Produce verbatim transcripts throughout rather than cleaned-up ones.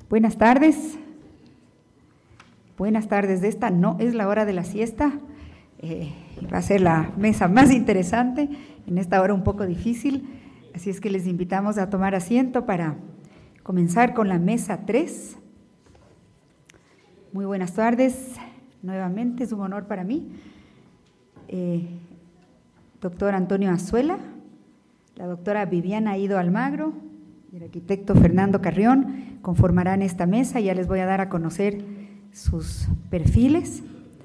Buenas tardes. Buenas tardes. De esta no es la hora de la siesta. Eh, va a ser la mesa más interesante en esta hora un poco difícil. Así es que les invitamos a tomar asiento para comenzar con la mesa tres. Muy buenas tardes. Nuevamente es un honor para mí. Eh, doctor Antonio Azuela, la doctora Viviana Ido Almagro y el arquitecto Fernando Carrión conformarán esta mesa. Ya les voy a dar a conocer sus perfiles.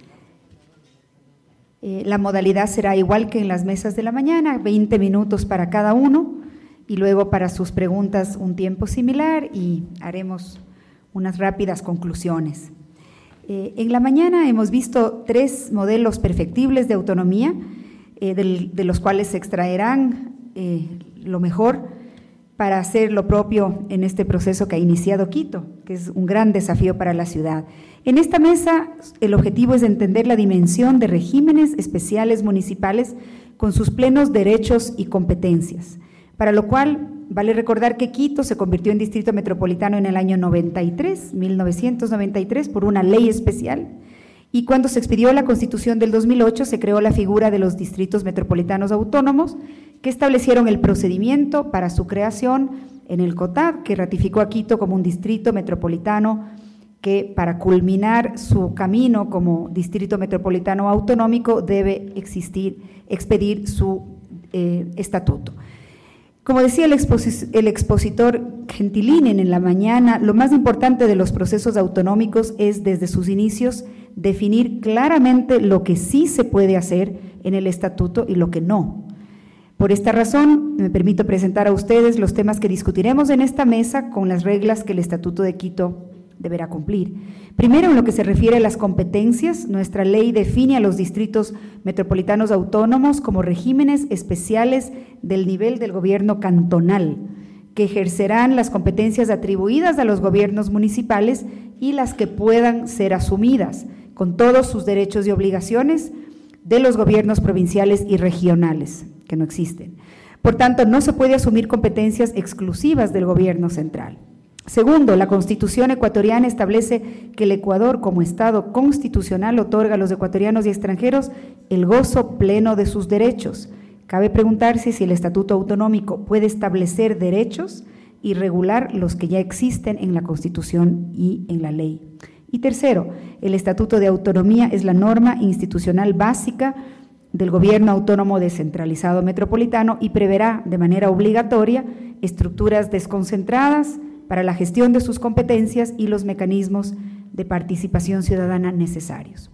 Eh, la modalidad será igual que en las mesas de la mañana, veinte minutos para cada uno y luego para sus preguntas un tiempo similar y haremos unas rápidas conclusiones. Eh, en la mañana hemos visto tres modelos perfectibles de autonomía, eh, del, de los cuales se extraerán eh, lo mejor para hacer lo propio en este proceso que ha iniciado Quito, que es un gran desafío para la ciudad. En esta mesa, el objetivo es entender la dimensión de regímenes especiales municipales con sus plenos derechos y competencias, para lo cual vale recordar que Quito se convirtió en distrito metropolitano en el año noventa y tres, mil novecientos noventa y tres, por una ley especial, y cuando se expidió la Constitución del dos mil ocho se creó la figura de los distritos metropolitanos autónomos, que establecieron el procedimiento para su creación en el COTAD, que ratificó a Quito como un distrito metropolitano que para culminar su camino como distrito metropolitano autonómico debe existir, expedir su eh, estatuto. Como decía el, exposi- el expositor Gentilinen en la mañana, lo más importante de los procesos autonómicos es desde sus inicios definir claramente lo que sí se puede hacer en el estatuto y lo que no. Por esta razón, me permito presentar a ustedes los temas que discutiremos en esta mesa con las reglas que el Estatuto de Quito deberá cumplir. Primero, en lo que se refiere a las competencias, nuestra ley define a los distritos metropolitanos autónomos como regímenes especiales del nivel del gobierno cantonal, que ejercerán las competencias atribuidas a los gobiernos municipales y las que puedan ser asumidas, con todos sus derechos y obligaciones, de los gobiernos provinciales y regionales, que no existen. Por tanto, no se puede asumir competencias exclusivas del gobierno central. Segundo, la Constitución ecuatoriana establece que el Ecuador, como Estado constitucional, otorga a los ecuatorianos y extranjeros el gozo pleno de sus derechos. Cabe preguntarse si el Estatuto Autonómico puede establecer derechos y regular los que ya existen en la Constitución y en la ley. Y tercero, el Estatuto de Autonomía es la norma institucional básica del Gobierno Autónomo Descentralizado Metropolitano y preverá de manera obligatoria estructuras desconcentradas para la gestión de sus competencias y los mecanismos de participación ciudadana necesarios.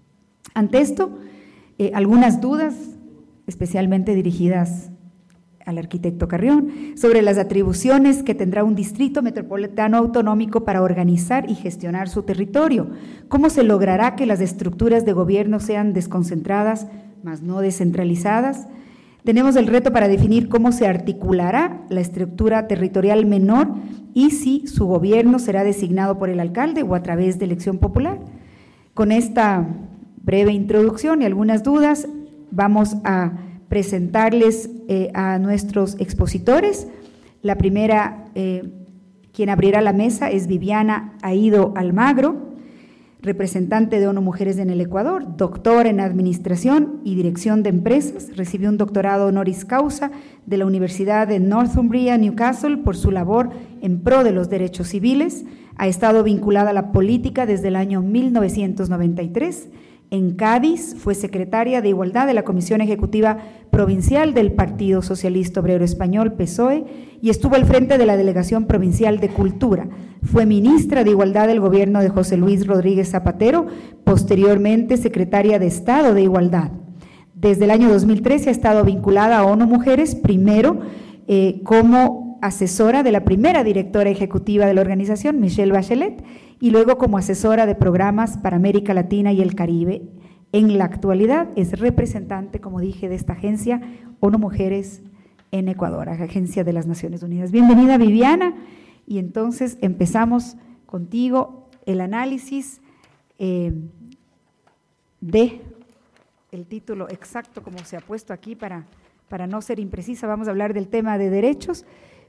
Ante esto, eh, algunas dudas, especialmente dirigidas al arquitecto Carrión, sobre las atribuciones que tendrá un distrito metropolitano autonómico para organizar y gestionar su territorio. ¿Cómo se logrará que las estructuras de gobierno sean desconcentradas, más no descentralizadas? Tenemos el reto para definir cómo se articulará la estructura territorial menor y si su gobierno será designado por el alcalde o a través de elección popular. Con esta breve introducción y algunas dudas, vamos a presentarles eh, a nuestros expositores. La primera, eh, quien abrirá la mesa, es Viviana Aido Almagro, representante de ONU Mujeres en el Ecuador, doctora en Administración y Dirección de Empresas, recibió un doctorado honoris causa de la Universidad de Northumbria, Newcastle, por su labor en pro de los derechos civiles. Ha estado vinculada a la política desde el año mil novecientos noventa y tres. En Cádiz fue secretaria de Igualdad de la Comisión Ejecutiva Provincial del Partido Socialista Obrero Español, P S O E, y estuvo al frente de la Delegación Provincial de Cultura. Fue ministra de Igualdad del gobierno de José Luis Rodríguez Zapatero, posteriormente secretaria de Estado de Igualdad. Desde el año dos mil trece ha estado vinculada a ONU Mujeres, primero eh, como asesora de la primera directora ejecutiva de la organización, Michelle Bachelet, y luego como asesora de programas para América Latina y el Caribe. En la actualidad es representante, como dije, de esta agencia ONU Mujeres en Ecuador, Agencia de las Naciones Unidas. Bienvenida, Viviana, y entonces empezamos contigo el análisis eh, de el título exacto como se ha puesto aquí para, para no ser imprecisa. Vamos a hablar del tema de derechos.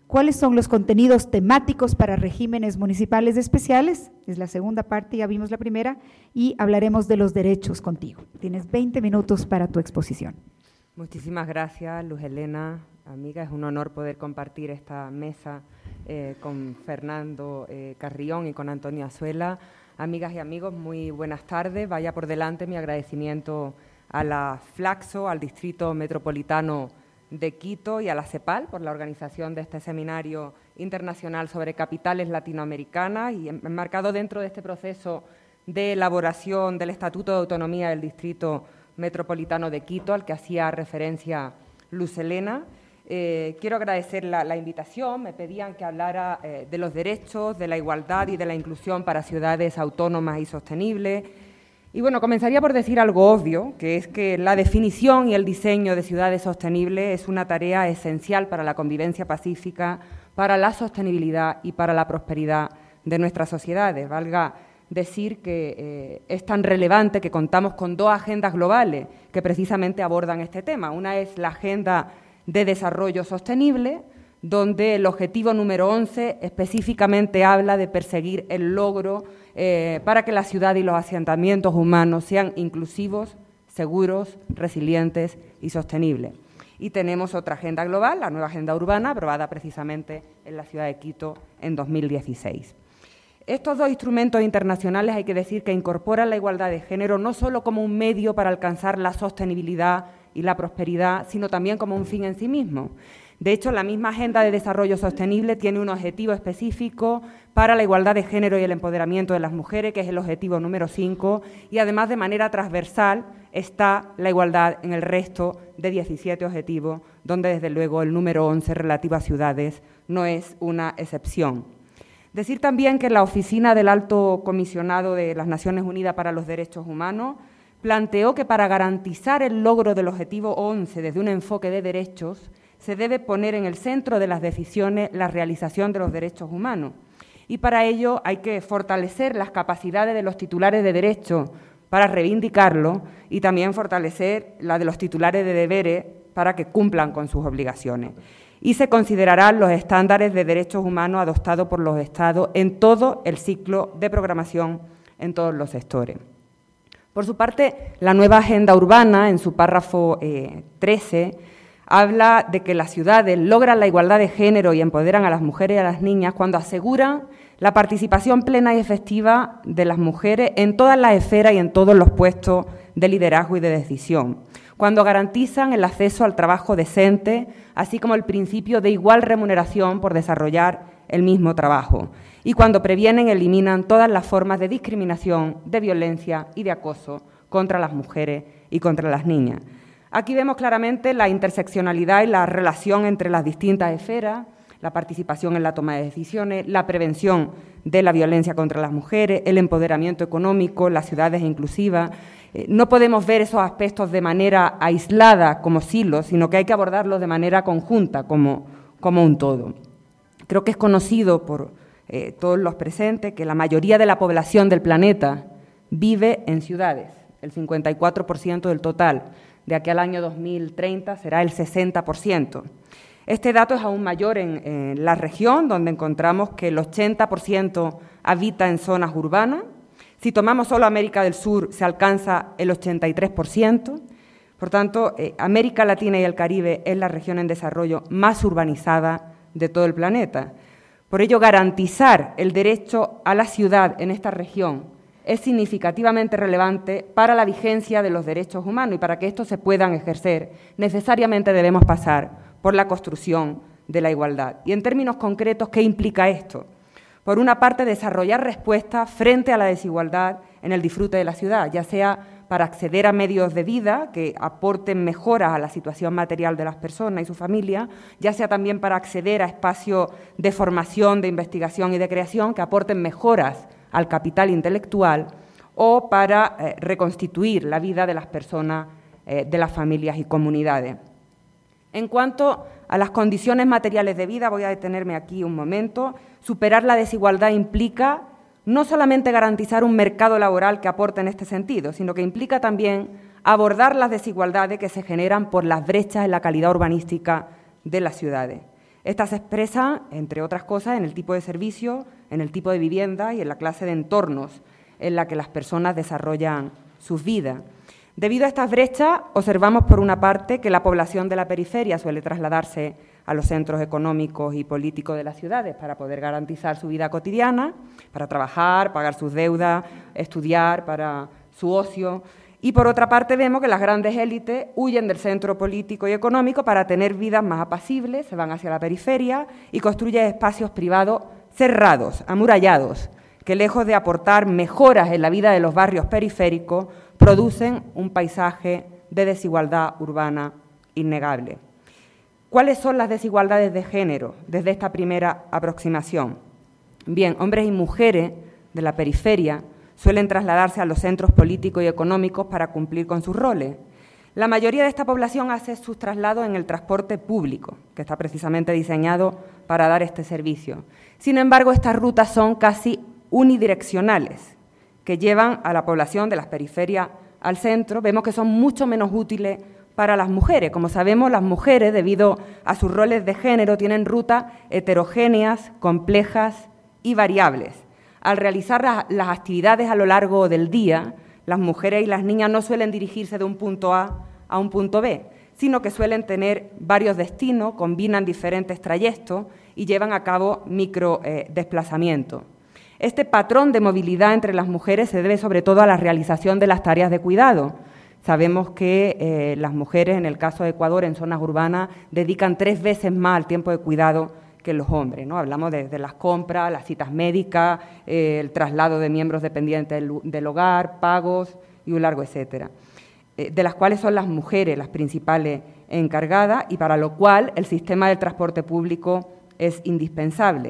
¿Cuáles son los contenidos temáticos para regímenes municipales especiales? Es la segunda parte, ya vimos la primera, y hablaremos de los derechos contigo. Tienes veinte minutos para tu exposición. Muchísimas gracias, Luz Helena, amiga. Es un honor poder compartir esta mesa eh, con Fernando eh, Carrión y con Antonio Azuela. Amigas y amigos, muy buenas tardes. Vaya por delante mi agradecimiento a la Flaxo, al Distrito Metropolitano de Quito y a la CEPAL por la organización de este seminario internacional sobre capitales latinoamericanas y enmarcado dentro de este proceso de elaboración del Estatuto de Autonomía del Distrito Metropolitano de Quito, al que hacía referencia Luz Helena. Eh, quiero agradecer la, la invitación. Me pedían que hablara eh, de los derechos, de la igualdad y de la inclusión para ciudades autónomas y sostenibles. Y bueno, comenzaría por decir algo obvio, que es que la definición y el diseño de ciudades sostenibles es una tarea esencial para la convivencia pacífica, para la sostenibilidad y para la prosperidad de nuestras sociedades. Valga decir que eh, es tan relevante que contamos con dos agendas globales que precisamente abordan este tema. Una es la Agenda de Desarrollo Sostenible, donde el objetivo número once específicamente habla de perseguir el logro eh, para que la ciudad y los asentamientos humanos sean inclusivos, seguros, resilientes y sostenibles. Y tenemos otra agenda global, la nueva agenda urbana, aprobada precisamente en la ciudad de Quito en dos mil dieciséis. Estos dos instrumentos internacionales hay que decir que incorporan la igualdad de género no solo como un medio para alcanzar la sostenibilidad y la prosperidad, sino también como un fin en sí mismo. De hecho, la misma Agenda de Desarrollo Sostenible tiene un objetivo específico para la igualdad de género y el empoderamiento de las mujeres, que es el objetivo número cinco, y además de manera transversal está la igualdad en el resto de diecisiete objetivos, donde desde luego el número once relativo a ciudades no es una excepción. Decir también que la Oficina del Alto Comisionado de las Naciones Unidas para los Derechos Humanos planteó que para garantizar el logro del objetivo once desde un enfoque de derechos, se debe poner en el centro de las decisiones la realización de los derechos humanos. Y para ello hay que fortalecer las capacidades de los titulares de derechos para reivindicarlo y también fortalecer la de los titulares de deberes para que cumplan con sus obligaciones. Y se considerarán los estándares de derechos humanos adoptados por los Estados en todo el ciclo de programación en todos los sectores. Por su parte, la nueva Agenda Urbana, en su párrafo eh, trece, habla de que las ciudades logran la igualdad de género y empoderan a las mujeres y a las niñas cuando aseguran la participación plena y efectiva de las mujeres en todas las esferas y en todos los puestos de liderazgo y de decisión, cuando garantizan el acceso al trabajo decente, así como el principio de igual remuneración por desarrollar el mismo trabajo, y cuando previenen y eliminan todas las formas de discriminación, de violencia y de acoso contra las mujeres y contra las niñas. Aquí vemos claramente la interseccionalidad y la relación entre las distintas esferas, la participación en la toma de decisiones, la prevención de la violencia contra las mujeres, el empoderamiento económico, las ciudades inclusivas. Eh, no podemos ver esos aspectos de manera aislada como silos, sino que hay que abordarlos de manera conjunta, como, como un todo. Creo que es conocido por eh, todos los presentes que la mayoría de la población del planeta vive en ciudades, el cincuenta y cuatro por ciento del total. De aquí al año dos mil treinta será el sesenta por ciento. Este dato es aún mayor en, en la región, donde encontramos que el ochenta por ciento habita en zonas urbanas. Si tomamos solo América del Sur, se alcanza el ochenta y tres por ciento. Por tanto, eh, América Latina y el Caribe es la región en desarrollo más urbanizada de todo el planeta. Por ello, garantizar el derecho a la ciudad en esta región es significativamente relevante para la vigencia de los derechos humanos y para que estos se puedan ejercer, necesariamente debemos pasar por la construcción de la igualdad. Y en términos concretos, ¿qué implica esto? Por una parte, desarrollar respuestas frente a la desigualdad en el disfrute de la ciudad, ya sea para acceder a medios de vida que aporten mejoras a la situación material de las personas y su familia, ya sea también para acceder a espacios de formación, de investigación y de creación que aporten mejoras al capital intelectual, o para eh, reconstituir la vida de las personas, eh, de las familias y comunidades. En cuanto a las condiciones materiales de vida, voy a detenerme aquí un momento. Superar la desigualdad implica no solamente garantizar un mercado laboral que aporte en este sentido, sino que implica también abordar las desigualdades que se generan por las brechas en la calidad urbanística de las ciudades. Estas se expresan, entre otras cosas, en el tipo de servicio, en el tipo de vivienda y en la clase de entornos en la que las personas desarrollan sus vidas. Debido a estas brechas, observamos por una parte que la población de la periferia suele trasladarse a los centros económicos y políticos de las ciudades para poder garantizar su vida cotidiana, para trabajar, pagar sus deudas, estudiar, para su ocio. Y por otra parte vemos que las grandes élites huyen del centro político y económico para tener vidas más apacibles, se van hacia la periferia y construyen espacios privados cerrados, amurallados, que lejos de aportar mejoras en la vida de los barrios periféricos, producen un paisaje de desigualdad urbana innegable. ¿Cuáles son las desigualdades de género desde esta primera aproximación? Bien, hombres y mujeres de la periferia suelen trasladarse a los centros políticos y económicos para cumplir con sus roles. La mayoría de esta población hace sus traslados en el transporte público, que está precisamente diseñado para dar este servicio. Sin embargo, estas rutas son casi unidireccionales, que llevan a la población de las periferias al centro. Vemos que son mucho menos útiles para las mujeres. Como sabemos, las mujeres, debido a sus roles de género, tienen rutas heterogéneas, complejas y variables. Al realizar las actividades a lo largo del día, las mujeres y las niñas no suelen dirigirse de un punto A a un punto B, sino que suelen tener varios destinos, combinan diferentes trayectos y llevan a cabo micro eh, desplazamientos. Este patrón de movilidad entre las mujeres se debe sobre todo a la realización de las tareas de cuidado. Sabemos que eh, las mujeres, en el caso de Ecuador, en zonas urbanas, dedican tres veces más al tiempo de cuidado que los hombres, ¿no? Hablamos de, de las compras, las citas médicas, eh, el traslado de miembros dependientes del, del hogar, pagos y un largo etcétera, eh, de las cuales son las mujeres las principales encargadas y para lo cual el sistema del transporte público es indispensable.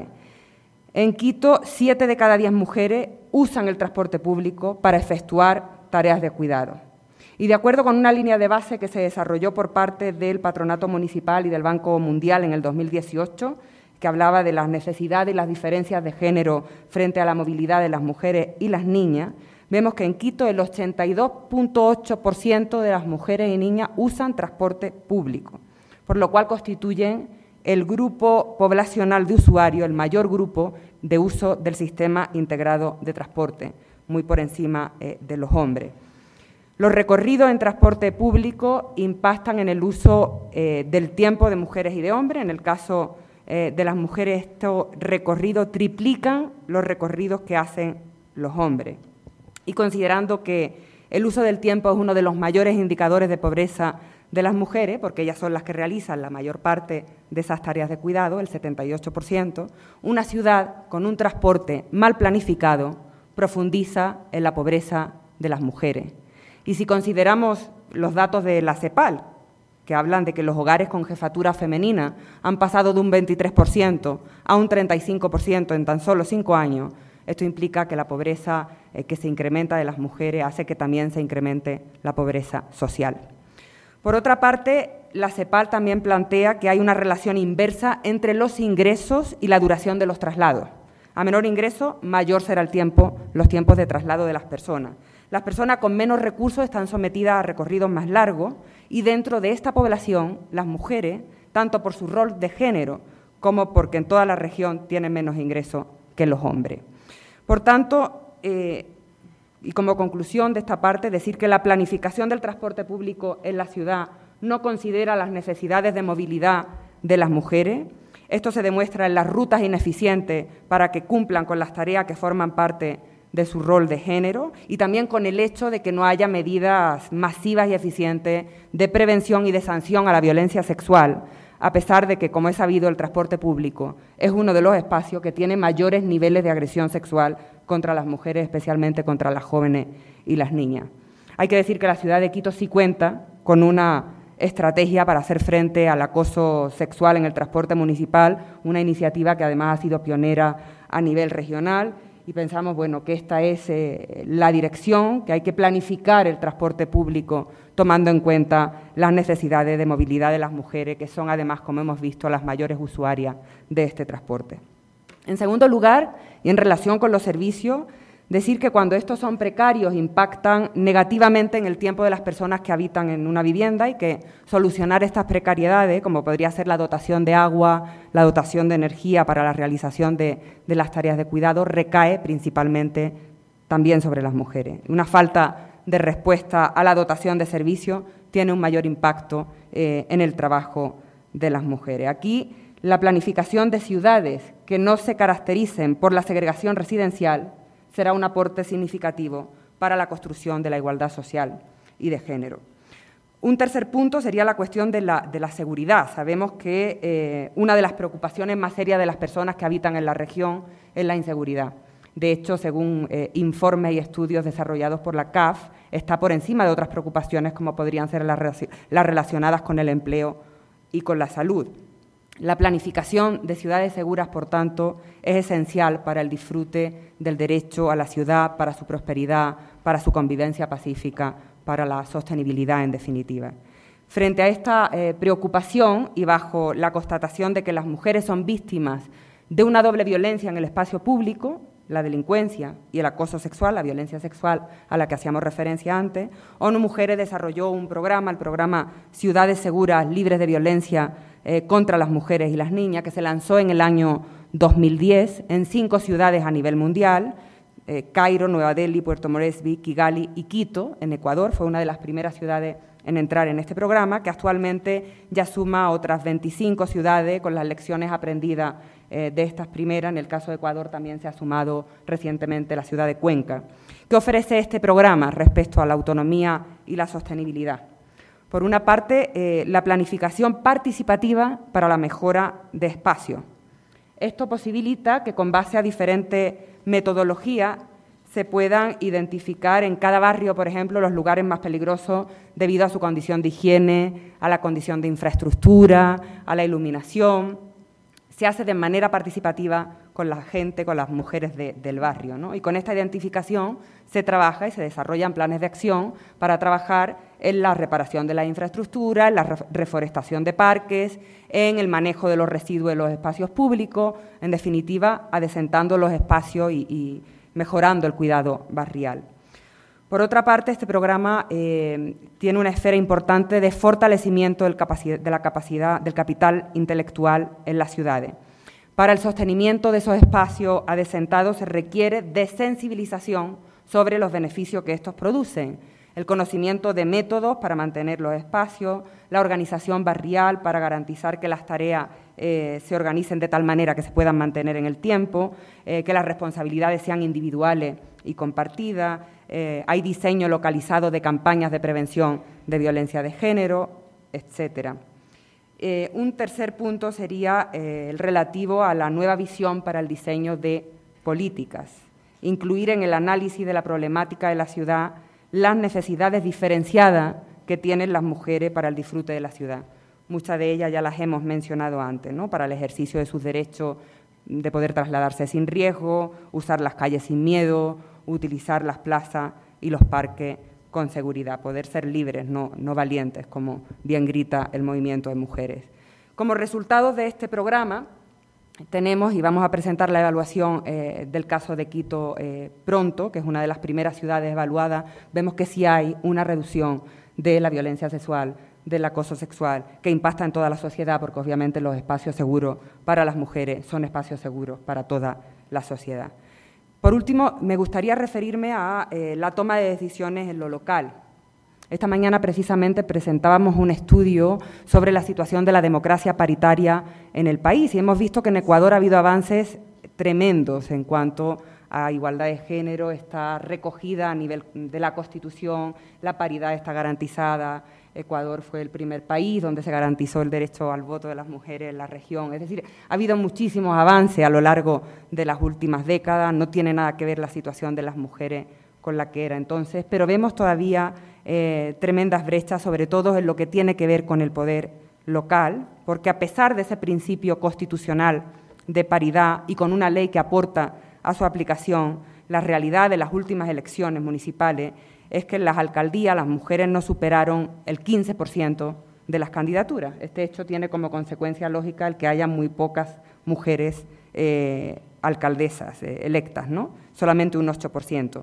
En Quito, siete de cada diez mujeres usan el transporte público para efectuar tareas de cuidado. Y de acuerdo con una línea de base que se desarrolló por parte del Patronato Municipal y del Banco Mundial en el dos mil dieciocho, que hablaba de las necesidades y las diferencias de género frente a la movilidad de las mujeres y las niñas, vemos que en Quito el ochenta y dos punto ocho por ciento de las mujeres y niñas usan transporte público, por lo cual constituyen el grupo poblacional de usuarios, el mayor grupo de uso del sistema integrado de transporte, muy por encima eh, de los hombres. Los recorridos en transporte público impactan en el uso eh, del tiempo de mujeres y de hombres. En el caso eh, de las mujeres, estos recorridos triplican los recorridos que hacen los hombres. Y considerando que el uso del tiempo es uno de los mayores indicadores de pobreza de las mujeres, porque ellas son las que realizan la mayor parte de esas tareas de cuidado, el setenta y ocho por ciento, una ciudad con un transporte mal planificado profundiza en la pobreza de las mujeres. Y si consideramos los datos de la CEPAL, que hablan de que los hogares con jefatura femenina han pasado de un veintitrés por ciento a un treinta y cinco por ciento en tan solo cinco años, esto implica que la pobreza eh, que se incrementa de las mujeres hace que también se incremente la pobreza social. Por otra parte, la CEPAL también plantea que hay una relación inversa entre los ingresos y la duración de los traslados. A menor ingreso, mayor será el tiempo, los tiempos de traslado de las personas. Las personas con menos recursos están sometidas a recorridos más largos y dentro de esta población, las mujeres, tanto por su rol de género como porque en toda la región tienen menos ingresos que los hombres. Por tanto, eh, y como conclusión de esta parte, decir que la planificación del transporte público en la ciudad no considera las necesidades de movilidad de las mujeres. Esto se demuestra en las rutas ineficientes para que cumplan con las tareas que forman parte de su rol de género y también con el hecho de que no haya medidas masivas y eficientes de prevención y de sanción a la violencia sexual, a pesar de que, como es sabido, el transporte público es uno de los espacios que tiene mayores niveles de agresión sexual contra las mujeres, especialmente contra las jóvenes y las niñas. Hay que decir que la ciudad de Quito sí cuenta con una estrategia para hacer frente al acoso sexual en el transporte municipal, una iniciativa que además ha sido pionera a nivel regional y pensamos, bueno, que esta es eh, la dirección, que hay que planificar el transporte público tomando en cuenta las necesidades de movilidad de las mujeres, que son además, como hemos visto, las mayores usuarias de este transporte. En segundo lugar, y en relación con los servicios, Decir que cuando estos son precarios impactan negativamente en el tiempo de las personas que habitan en una vivienda y que solucionar estas precariedades, como podría ser la dotación de agua, la dotación de energía para la realización de, de las tareas de cuidado, recae principalmente también sobre las mujeres. Una falta de respuesta a la dotación de servicios tiene un mayor impacto eh, en el trabajo de las mujeres. Aquí, la planificación de ciudades que no se caractericen por la segregación residencial será un aporte significativo para la construcción de la igualdad social y de género. Un tercer punto sería la cuestión de la, de la seguridad. Sabemos que eh, una de las preocupaciones más serias de las personas que habitan en la región es la inseguridad. De hecho, según eh, informes y estudios desarrollados por la C A F, está por encima de otras preocupaciones como podrían ser las, las relacionadas con el empleo y con la salud. La planificación de ciudades seguras, por tanto, es esencial para el disfrute del derecho a la ciudad, para su prosperidad, para su convivencia pacífica, para la sostenibilidad, en definitiva. Frente a esta eh, preocupación y bajo la constatación de que las mujeres son víctimas de una doble violencia en el espacio público, la delincuencia y el acoso sexual, la violencia sexual a la que hacíamos referencia antes, ONU Mujeres desarrolló un programa, el programa Ciudades Seguras, Libres de Violencia eh, contra las Mujeres y las Niñas, que se lanzó en el año dos mil diez en cinco ciudades a nivel mundial, eh, Cairo, Nueva Delhi, Puerto Moresby, Kigali y Quito, en Ecuador. Fue una de las primeras ciudades en entrar en este programa, que actualmente ya suma otras veinticinco ciudades con las lecciones aprendidas eh, de estas primeras. En el caso de Ecuador también se ha sumado recientemente la ciudad de Cuenca. ¿Qué ofrece este programa respecto a la autonomía y la sostenibilidad? Por una parte, eh, la planificación participativa para la mejora de espacios. Esto posibilita que, con base a diferentes metodologías, se puedan identificar en cada barrio, por ejemplo, los lugares más peligrosos debido a su condición de higiene, a la condición de infraestructura, a la iluminación. Se hace de manera participativa con la gente, con las mujeres de, del barrio, ¿no? Y con esta identificación se trabaja y se desarrollan planes de acción para trabajar en la reparación de la infraestructura, en la reforestación de parques, en el manejo de los residuos en los espacios públicos, en definitiva, adecentando los espacios y, y mejorando el cuidado barrial. Por otra parte, este programa eh, tiene una esfera importante de fortalecimiento del capacidad, de la capacidad del capital intelectual en las ciudades. Para el sostenimiento de esos espacios adecentados se requiere de sensibilización sobre los beneficios que estos producen, el conocimiento de métodos para mantener los espacios, la organización barrial para garantizar que las tareas eh, se organicen de tal manera que se puedan mantener en el tiempo, eh, que las responsabilidades sean individuales y compartidas. Eh, hay diseño localizado de campañas de prevención de violencia de género, etcétera. Eh, un tercer punto sería eh, el relativo a la nueva visión para el diseño de políticas, incluir en el análisis de la problemática de la ciudad las necesidades diferenciadas que tienen las mujeres para el disfrute de la ciudad. Muchas de ellas ya las hemos mencionado antes, ¿no? Para el ejercicio de sus derechos de poder trasladarse sin riesgo, usar las calles sin miedo, utilizar las plazas y los parques con seguridad, poder ser libres, no, no valientes, como bien grita el movimiento de mujeres. Como resultado de este programa, tenemos, y vamos a presentar la evaluación eh, del caso de Quito eh, pronto, que es una de las primeras ciudades evaluadas, vemos que sí hay una reducción de la violencia sexual, del acoso sexual, que impacta en toda la sociedad, porque obviamente los espacios seguros para las mujeres son espacios seguros para toda la sociedad. Por último, me gustaría referirme a eh, la toma de decisiones en lo local. Esta mañana precisamente presentábamos un estudio sobre la situación de la democracia paritaria en el país y hemos visto que en Ecuador ha habido avances tremendos en cuanto a igualdad de género, está recogida a nivel de la Constitución, la paridad está garantizada. Ecuador fue el primer país donde se garantizó el derecho al voto de las mujeres en la región. Es decir, ha habido muchísimos avances a lo largo de las últimas décadas, no tiene nada que ver la situación de las mujeres con la que era entonces, pero vemos todavía eh, tremendas brechas, sobre todo en lo que tiene que ver con el poder local, porque a pesar de ese principio constitucional de paridad y con una ley que aporta a su aplicación, la realidad de las últimas elecciones municipales es que en las alcaldías las mujeres no superaron el quince por ciento de las candidaturas. Este hecho tiene como consecuencia lógica el que haya muy pocas mujeres eh, alcaldesas eh, electas, ¿no? Solamente un ocho por ciento.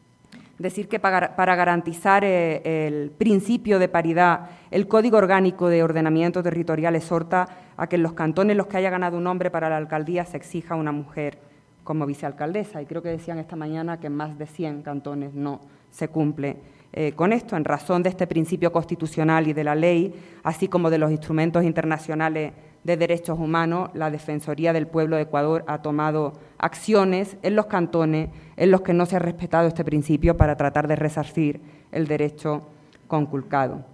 Decir que para, para garantizar eh, el principio de paridad, el Código Orgánico de Ordenamiento Territorial exhorta a que en los cantones en los que haya ganado un hombre para la alcaldía se exija una mujer como vicealcaldesa, y creo que decían esta mañana que en más de cien cantones no se cumple eh, con esto, en razón de este principio constitucional y de la ley, así como de los instrumentos internacionales de derechos humanos. La Defensoría del Pueblo de Ecuador ha tomado acciones en los cantones en los que no se ha respetado este principio para tratar de resarcir el derecho conculcado.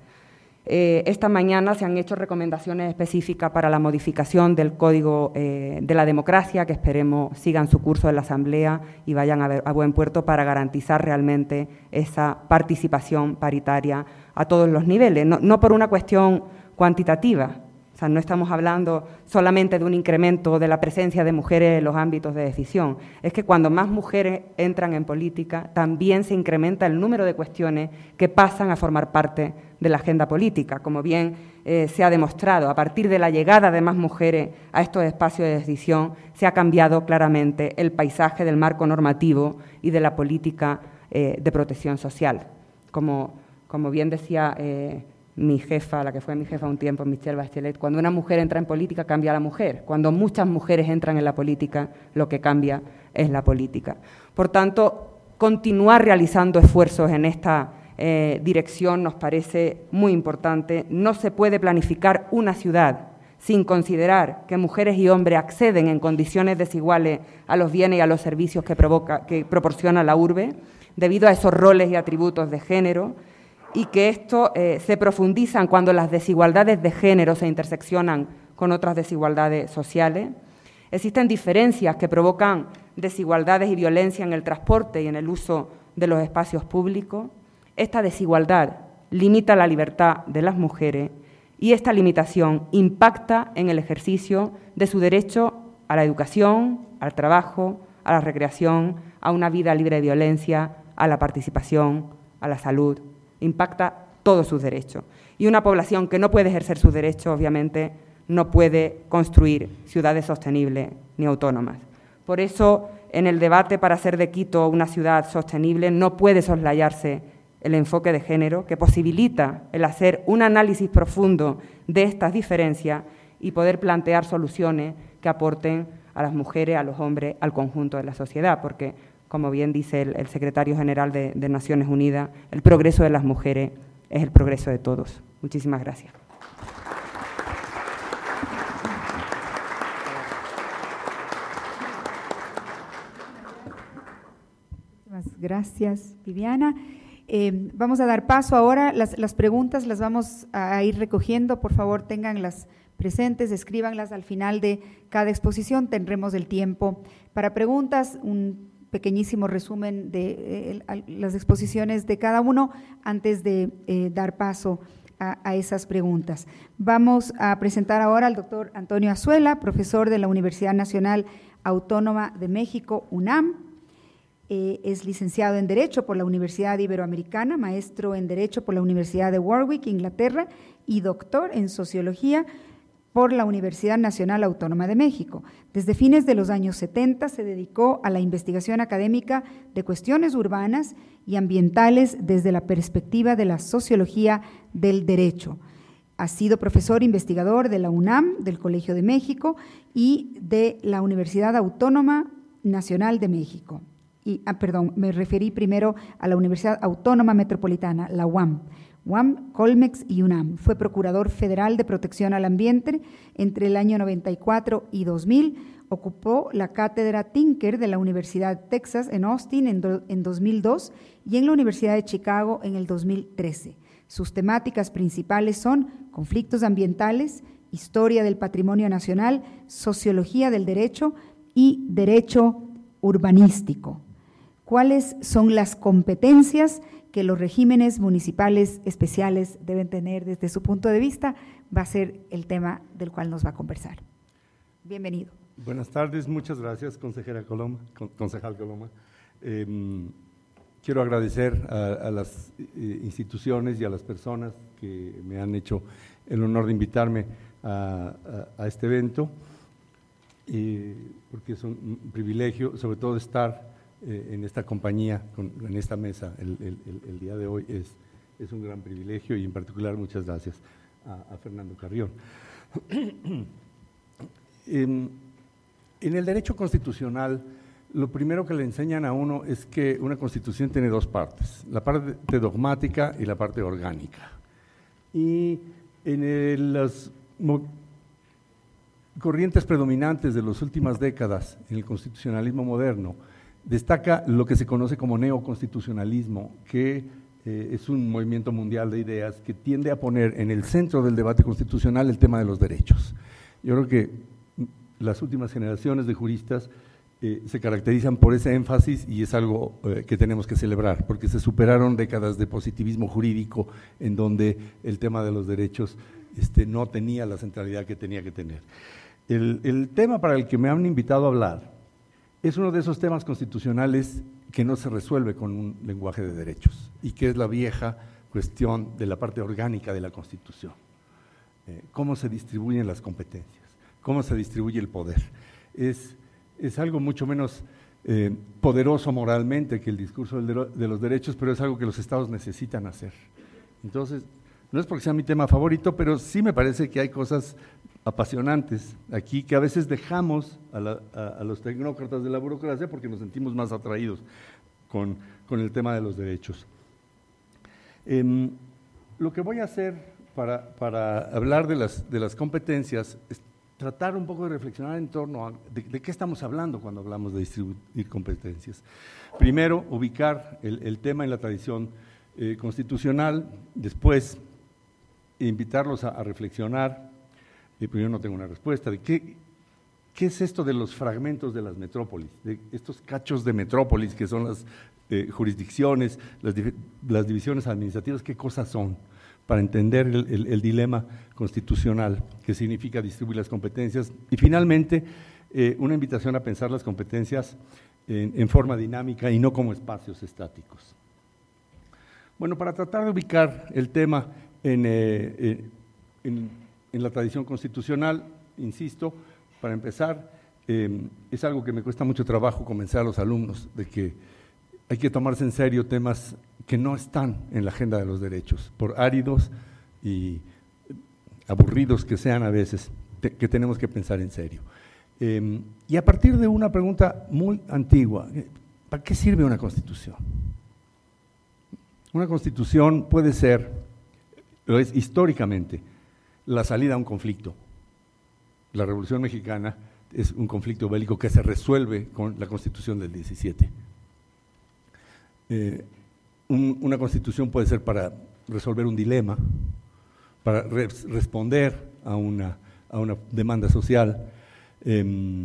Eh, esta mañana se han hecho recomendaciones específicas para la modificación del Código eh, de la Democracia, que esperemos sigan su curso en la Asamblea y vayan a, ver, a buen puerto para garantizar realmente esa participación paritaria a todos los niveles, no, no por una cuestión cuantitativa. O sea, no estamos hablando solamente de un incremento de la presencia de mujeres en los ámbitos de decisión. Es que cuando más mujeres entran en política, también se incrementa el número de cuestiones que pasan a formar parte de la agenda política. Como bien eh, se ha demostrado, a partir de la llegada de más mujeres a estos espacios de decisión, se ha cambiado claramente el paisaje del marco normativo y de la política eh, de protección social. Como, como bien decía Eh, mi jefa, la que fue mi jefa un tiempo, Michelle Bachelet, cuando una mujer entra en política, cambia la mujer. Cuando muchas mujeres entran en la política, lo que cambia es la política. Por tanto, continuar realizando esfuerzos en esta eh, dirección nos parece muy importante. No se puede planificar una ciudad sin considerar que mujeres y hombres acceden en condiciones desiguales a los bienes y a los servicios que, provoca, que proporciona la urbe, debido a esos roles y atributos de género, y que esto eh, se profundizan cuando las desigualdades de género se interseccionan con otras desigualdades sociales. Existen diferencias que provocan desigualdades y violencia en el transporte y en el uso de los espacios públicos. Esta desigualdad limita la libertad de las mujeres y esta limitación impacta en el ejercicio de su derecho a la educación, al trabajo, a la recreación, a una vida libre de violencia, a la participación, a la salud. Impacta todos sus derechos. Y una población que no puede ejercer sus derechos, obviamente, no puede construir ciudades sostenibles ni autónomas. Por eso, en el debate para hacer de Quito una ciudad sostenible, no puede soslayarse el enfoque de género, que posibilita el hacer un análisis profundo de estas diferencias y poder plantear soluciones que aporten a las mujeres, a los hombres, al conjunto de la sociedad, porque, como bien dice el, el secretario general de, de Naciones Unidas, el progreso de las mujeres es el progreso de todos. Muchísimas gracias. Muchas gracias, Viviana. Eh, vamos a dar paso ahora, las, las preguntas las vamos a ir recogiendo, por favor tenganlas presentes, escríbanlas al final de cada exposición, tendremos el tiempo para preguntas, un pequeñísimo resumen de eh, las exposiciones de cada uno antes de eh, dar paso a, a esas preguntas. Vamos a presentar ahora al doctor Antonio Azuela, profesor de la Universidad Nacional Autónoma de México, UNAM. Eh, es licenciado en Derecho por la Universidad Iberoamericana, maestro en Derecho por la Universidad de Warwick, Inglaterra, y doctor en Sociología por la Universidad Nacional Autónoma de México. Desde fines de los años setenta se dedicó a la investigación académica de cuestiones urbanas y ambientales desde la perspectiva de la sociología del derecho. Ha sido profesor investigador de la UNAM, del Colegio de México y de la Universidad Autónoma Nacional de México. Y, ah, perdón, me referí primero a la Universidad Autónoma Metropolitana, la U A M. U A M, Colmex y UNAM. Fue Procurador Federal de Protección al Ambiente entre el año noventa y cuatro y dos mil. Ocupó la cátedra Tinker de la Universidad de Texas en Austin en, do, en dos mil dos y en la Universidad de Chicago en el dos mil trece. Sus temáticas principales son conflictos ambientales, historia del patrimonio nacional, sociología del derecho y derecho urbanístico. ¿Cuáles son las competencias que los regímenes municipales especiales deben tener desde su punto de vista? Va a ser el tema del cual nos va a conversar. Bienvenido. Buenas tardes, muchas gracias, consejera Coloma, concejal Coloma. Eh, quiero agradecer a, a las eh, instituciones y a las personas que me han hecho el honor de invitarme a, a, a este evento. eh, porque es un, un privilegio, sobre todo estar eh, en esta compañía, con, en esta mesa el, el, el, el día de hoy es, es un gran privilegio, y en particular muchas gracias a, a Fernando Carrión. en, en el derecho constitucional, lo primero que le enseñan a uno es que una constitución tiene dos partes, la parte dogmática y la parte orgánica. Y en el, las corrientes predominantes de las últimas décadas en el constitucionalismo moderno, destaca lo que se conoce como neoconstitucionalismo, que eh, es un movimiento mundial de ideas que tiende a poner en el centro del debate constitucional el tema de los derechos. Yo creo que las últimas generaciones de juristas eh, se caracterizan por ese énfasis, y es algo eh, que tenemos que celebrar, porque se superaron décadas de positivismo jurídico en donde el tema de los derechos este, no tenía la centralidad que tenía que tener. El, el tema para el que me han invitado a hablar es uno de esos temas constitucionales que no se resuelve con un lenguaje de derechos, y que es la vieja cuestión de la parte orgánica de la Constitución. Eh, cómo se distribuyen las competencias, cómo se distribuye el poder. Es, es algo mucho menos eh, poderoso moralmente que el discurso del de los derechos, pero es algo que los estados necesitan hacer. Entonces, no es porque sea mi tema favorito, pero sí me parece que hay cosas apasionantes aquí que a veces dejamos a, la, a, a los tecnócratas de la burocracia porque nos sentimos más atraídos con, con el tema de los derechos. Eh, lo que voy a hacer para, para hablar de las, de las competencias es tratar un poco de reflexionar en torno a de, de qué estamos hablando cuando hablamos de distribuir competencias. Primero, ubicar el, el tema en la tradición eh, constitucional, después invitarlos a, a reflexionar. Y pues yo no tengo una respuesta de qué, qué es esto de los fragmentos de las metrópolis, de estos cachos de metrópolis que son las eh, jurisdicciones, las, las divisiones administrativas, qué cosas son, para entender el, el, el dilema constitucional que significa distribuir las competencias. Y finalmente, eh, una invitación a pensar las competencias en, en forma dinámica y no como espacios estáticos. Bueno, para tratar de ubicar el tema en, eh, en, en la tradición constitucional, insisto, para empezar, eh, es algo que me cuesta mucho trabajo convencer a los alumnos de que hay que tomarse en serio temas que no están en la agenda de los derechos, por áridos y aburridos que sean a veces, te, que tenemos que pensar en serio. Eh, y a partir de una pregunta muy antigua, ¿para qué sirve una constitución? Una constitución puede ser, lo es históricamente, la salida a un conflicto. La Revolución Mexicana es un conflicto bélico que se resuelve con la Constitución del diecisiete. Eh, un, una constitución puede ser para resolver un dilema, para re responder a una, a una demanda social. Eh,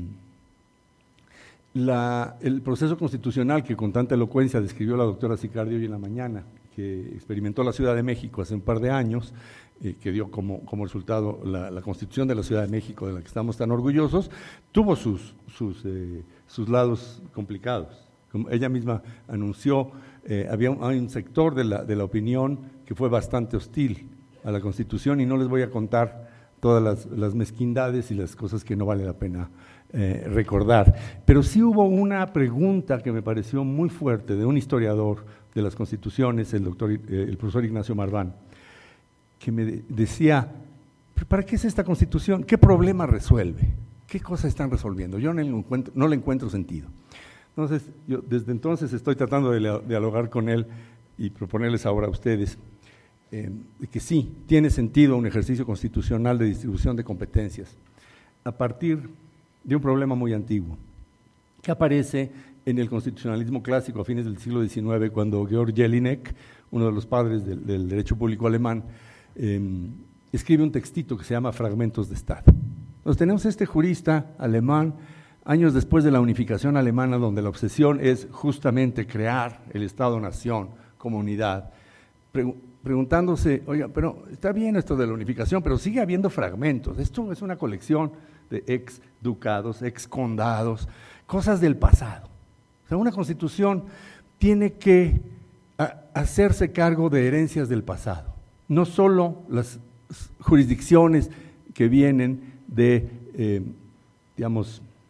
la, el proceso constitucional que con tanta elocuencia describió la doctora Sicardi hoy en la mañana, que experimentó la Ciudad de México hace un par de años, eh, que dio como, como resultado la, la Constitución de la Ciudad de México, de la que estamos tan orgullosos, tuvo sus, sus, eh, sus lados complicados. Como ella misma anunció, eh, había un, hay un sector de la, de la opinión que fue bastante hostil a la Constitución, y no les voy a contar todas las, las mezquindades y las cosas que no vale la pena eh, recordar. Pero sí hubo una pregunta que me pareció muy fuerte de un historiador de las constituciones, el, doctor, eh, el profesor Ignacio Marván, que me de, decía, ¿para qué es esta constitución? ¿Qué problema resuelve? ¿Qué cosas están resolviendo? Yo no le encuentro, no le encuentro sentido. Entonces, yo desde entonces estoy tratando de dialogar con él y proponerles ahora a ustedes eh, que sí, tiene sentido un ejercicio constitucional de distribución de competencias a partir de un problema muy antiguo que aparece en el constitucionalismo clásico a fines del siglo diecinueve, cuando Georg Jelinek, uno de los padres del, del derecho público alemán, eh, escribe un textito que se llama Fragmentos de Estado. Entonces tenemos este jurista alemán, años después de la unificación alemana, donde la obsesión es justamente crear el Estado-nación como unidad, pre preguntándose, oiga, pero está bien esto de la unificación, pero sigue habiendo fragmentos, esto es una colección de ex ducados, ex condados, cosas del pasado. O sea, una constitución tiene que a, hacerse cargo de herencias del pasado, no solo las jurisdicciones que vienen de, eh, digamos,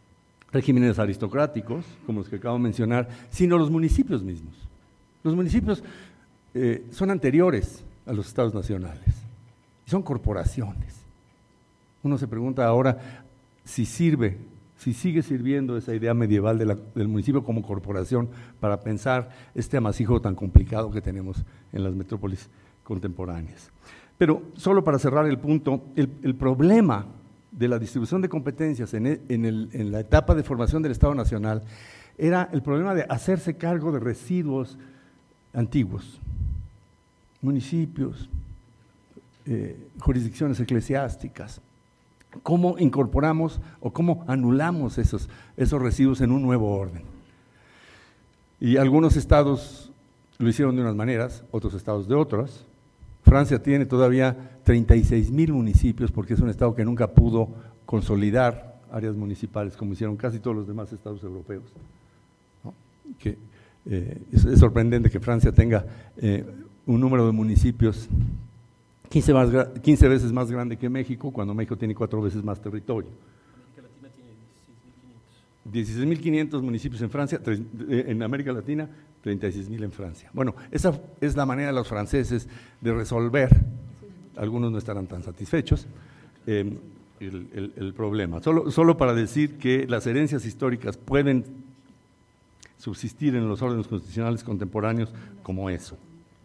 regímenes aristocráticos, como los que acabo de mencionar, sino los municipios mismos. Los municipios eh, son anteriores a los estados nacionales, son corporaciones. Uno se pregunta ahora si sirve, si sigue sirviendo esa idea medieval de la, del municipio como corporación para pensar este amasijo tan complicado que tenemos en las metrópolis contemporáneas. Pero solo para cerrar el punto, el, el problema de la distribución de competencias en, el, en, el, en la etapa de formación del Estado Nacional era el problema de hacerse cargo de residuos antiguos, municipios, eh, jurisdicciones eclesiásticas. ¿Cómo incorporamos o cómo anulamos esos, esos residuos en un nuevo orden? Y algunos estados lo hicieron de unas maneras, otros estados de otras. Francia tiene todavía treinta y seis mil municipios porque es un estado que nunca pudo consolidar áreas municipales como hicieron casi todos los demás estados europeos, ¿no? Que, eh, es, es sorprendente que Francia tenga eh, un número de municipios quince, más, quince veces más grande que México, cuando México tiene cuatro veces más territorio. América Latina tiene dieciséis mil quinientos. dieciséis mil quinientos municipios en Francia, en América Latina, treinta y seis mil en Francia. Bueno, esa es la manera de los franceses de resolver, algunos no estarán tan satisfechos, eh, el, el, el problema. Solo, solo para decir que las herencias históricas pueden subsistir en los órdenes constitucionales contemporáneos como eso.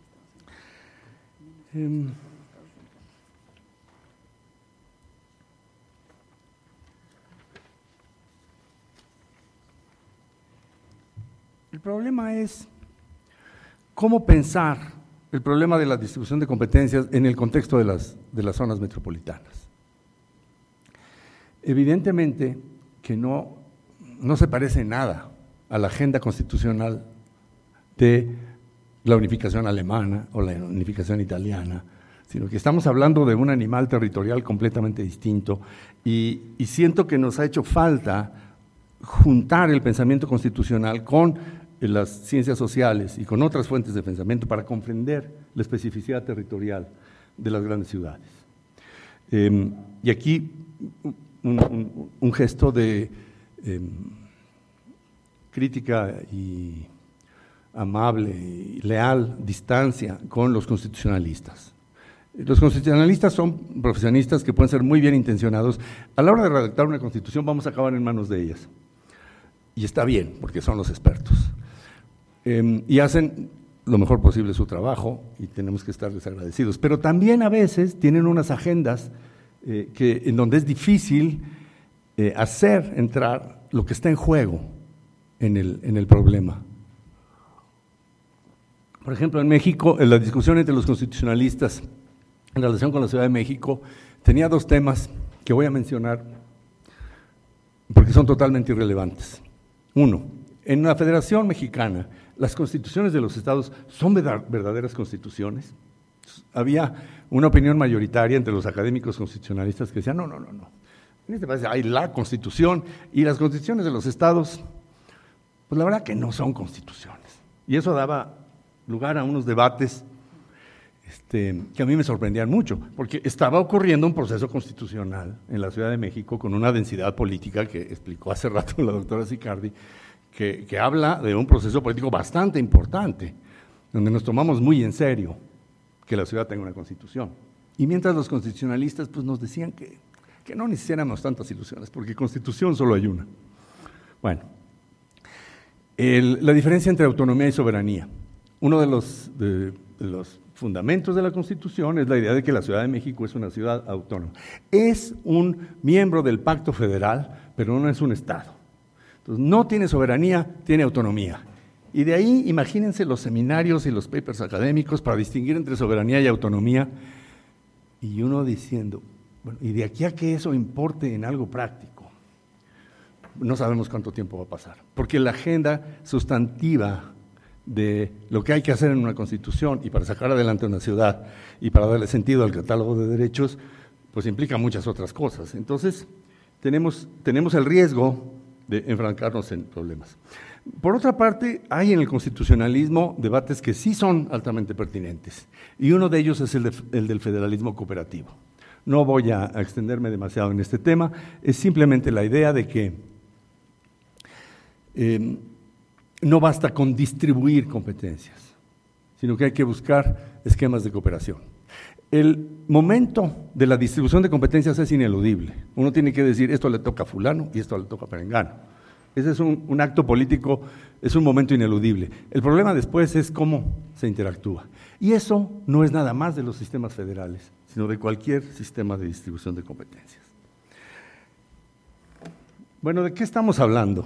Eh, El problema es cómo pensar el problema de la distribución de competencias en el contexto de las, de las zonas metropolitanas. Evidentemente que no, no se parece nada a la agenda constitucional de la unificación alemana o la unificación italiana, sino que estamos hablando de un animal territorial completamente distinto y, y siento que nos ha hecho falta juntar el pensamiento constitucional con las ciencias sociales y con otras fuentes de pensamiento para comprender la especificidad territorial de las grandes ciudades. Eh, y aquí un, un, un gesto de eh, crítica y amable y leal distancia con los constitucionalistas. Los constitucionalistas son profesionistas que pueden ser muy bien intencionados. A la hora de redactar una constitución vamos a acabar en manos de ellas. Y está bien, porque son los expertos. Eh, y hacen lo mejor posible su trabajo y tenemos que estarles agradecidos. Pero también a veces tienen unas agendas eh, que, en donde es difícil eh, hacer entrar lo que está en juego en el, en el problema. Por ejemplo, en México, en la discusión entre los constitucionalistas en relación con la Ciudad de México, tenía dos temas que voy a mencionar porque son totalmente irrelevantes. Uno, en la Federación Mexicana, las constituciones de los estados son verdaderas constituciones. Había una opinión mayoritaria entre los académicos constitucionalistas que decían, no, no, no, no. En este país hay la Constitución y las constituciones de los estados, pues la verdad que no son constituciones. Y eso daba lugar a unos debates este, que a mí me sorprendían mucho, porque estaba ocurriendo un proceso constitucional en la Ciudad de México con una densidad política que explicó hace rato la doctora Sicardi, que, que habla de un proceso político bastante importante, donde nos tomamos muy en serio que la ciudad tenga una constitución. Y mientras los constitucionalistas pues, nos decían que, que no necesitáramos tantas ilusiones, porque constitución solo hay una. Bueno, el, la diferencia entre autonomía y soberanía. Uno de los, de, de los fundamentos de la Constitución es la idea de que la Ciudad de México es una ciudad autónoma. Es un miembro del Pacto Federal, pero no es un Estado. Entonces, no tiene soberanía, tiene autonomía. Y de ahí, imagínense los seminarios y los papers académicos para distinguir entre soberanía y autonomía. Y uno diciendo, bueno, y de aquí a que eso importe en algo práctico, no sabemos cuánto tiempo va a pasar. Porque la agenda sustantiva de lo que hay que hacer en una constitución y para sacar adelante una ciudad y para darle sentido al catálogo de derechos, pues implica muchas otras cosas. Entonces, tenemos, tenemos el riesgo de enfrancarnos en problemas. Por otra parte, hay en el constitucionalismo debates que sí son altamente pertinentes, y uno de ellos es el, de, el del federalismo cooperativo. No voy a, a extenderme demasiado en este tema, es simplemente la idea de que eh, no basta con distribuir competencias, sino que hay que buscar esquemas de cooperación. El momento de la distribución de competencias es ineludible. Uno tiene que decir, esto le toca a fulano y esto le toca a perengano. Ese es un, un acto político, es un momento ineludible. El problema después es cómo se interactúa. Y eso no es nada más de los sistemas federales, sino de cualquier sistema de distribución de competencias. Bueno, ¿de qué estamos hablando?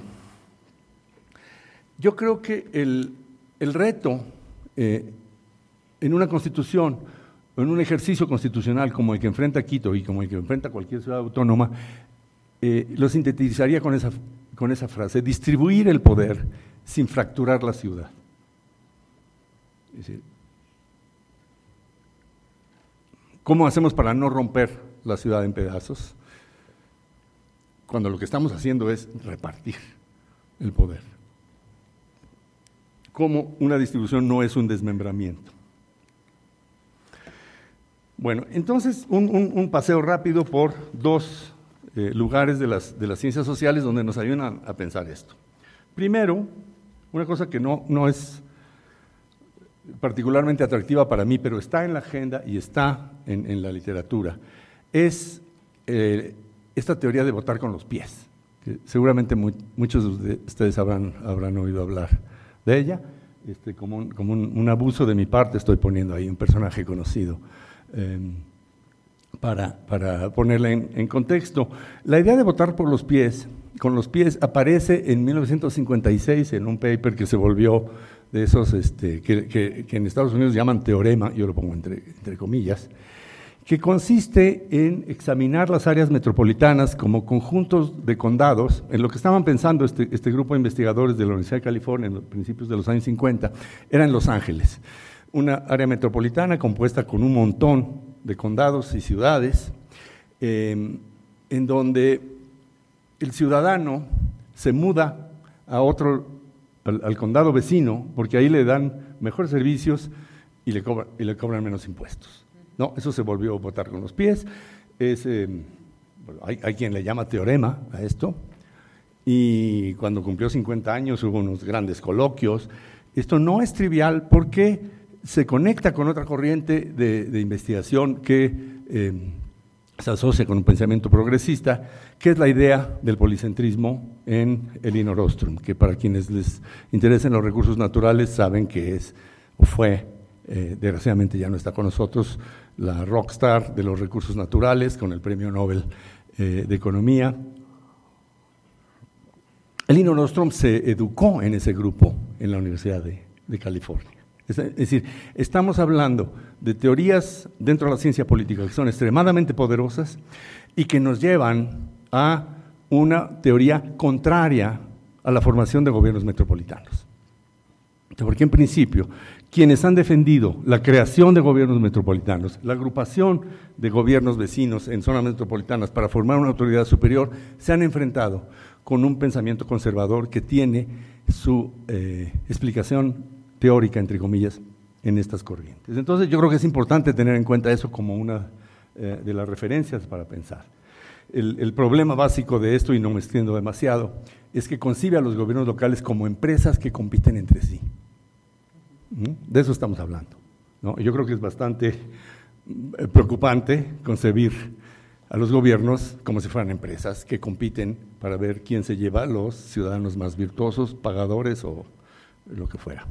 Yo creo que el, el reto eh, en una constitución, o en un ejercicio constitucional como el que enfrenta Quito y como el que enfrenta cualquier ciudad autónoma, eh, lo sintetizaría con esa, con esa frase: distribuir el poder sin fracturar la ciudad. Es decir, ¿cómo hacemos para no romper la ciudad en pedazos? Cuando lo que estamos haciendo es repartir el poder. ¿Cómo una distribución no es un desmembramiento? Bueno, entonces un, un, un paseo rápido por dos eh, lugares de las, de las ciencias sociales donde nos ayudan a, a pensar esto. Primero, una cosa que no, no es particularmente atractiva para mí, pero está en la agenda y está en, en la literatura, es eh, esta teoría de votar con los pies, que seguramente muy, muchos de ustedes habrán, habrán oído hablar de ella. Este, como un, como un, un abuso de mi parte estoy poniendo ahí un personaje conocido eh, para, para ponerla en, en contexto. La idea de votar por los pies, con los pies, aparece en mil novecientos cincuenta y seis en un paper que se volvió de esos este, que, que, que en Estados Unidos llaman teorema, yo lo pongo entre, entre comillas, que consiste en examinar las áreas metropolitanas como conjuntos de condados. En lo que estaban pensando este, este grupo de investigadores de la Universidad de California en los principios de los años cincuenta, era en Los Ángeles, una área metropolitana compuesta con un montón de condados y ciudades, eh, en donde el ciudadano se muda a otro, al, al condado vecino, porque ahí le dan mejores servicios y le, cobra, y le cobran menos impuestos. No, eso se volvió a votar con los pies. Es, eh, bueno, hay, hay quien le llama teorema a esto, y cuando cumplió cincuenta años hubo unos grandes coloquios. Esto no es trivial porque se conecta con otra corriente de, de investigación que eh, se asocia con un pensamiento progresista, que es la idea del policentrismo en Elinor Ostrom, que para quienes les interesen los recursos naturales saben que es o fue, eh, desgraciadamente ya no está con nosotros, la rockstar de los recursos naturales con el premio Nobel eh, de Economía. Elinor Ostrom se educó en ese grupo en la Universidad de, de California. Es, es decir, estamos hablando de teorías dentro de la ciencia política que son extremadamente poderosas y que nos llevan a una teoría contraria a la formación de gobiernos metropolitanos. Porque en principio, quienes han defendido la creación de gobiernos metropolitanos, la agrupación de gobiernos vecinos en zonas metropolitanas para formar una autoridad superior, se han enfrentado con un pensamiento conservador que tiene su eh, explicación teórica, entre comillas, en estas corrientes. Entonces yo creo que es importante tener en cuenta eso como una eh, de las referencias para pensar. El, el problema básico de esto, y no me extiendo demasiado, es que concibe a los gobiernos locales como empresas que compiten entre sí. De eso estamos hablando, ¿no? Yo creo que es bastante preocupante concebir a los gobiernos como si fueran empresas que compiten para ver quién se lleva a los ciudadanos más virtuosos, pagadores o lo que fuera.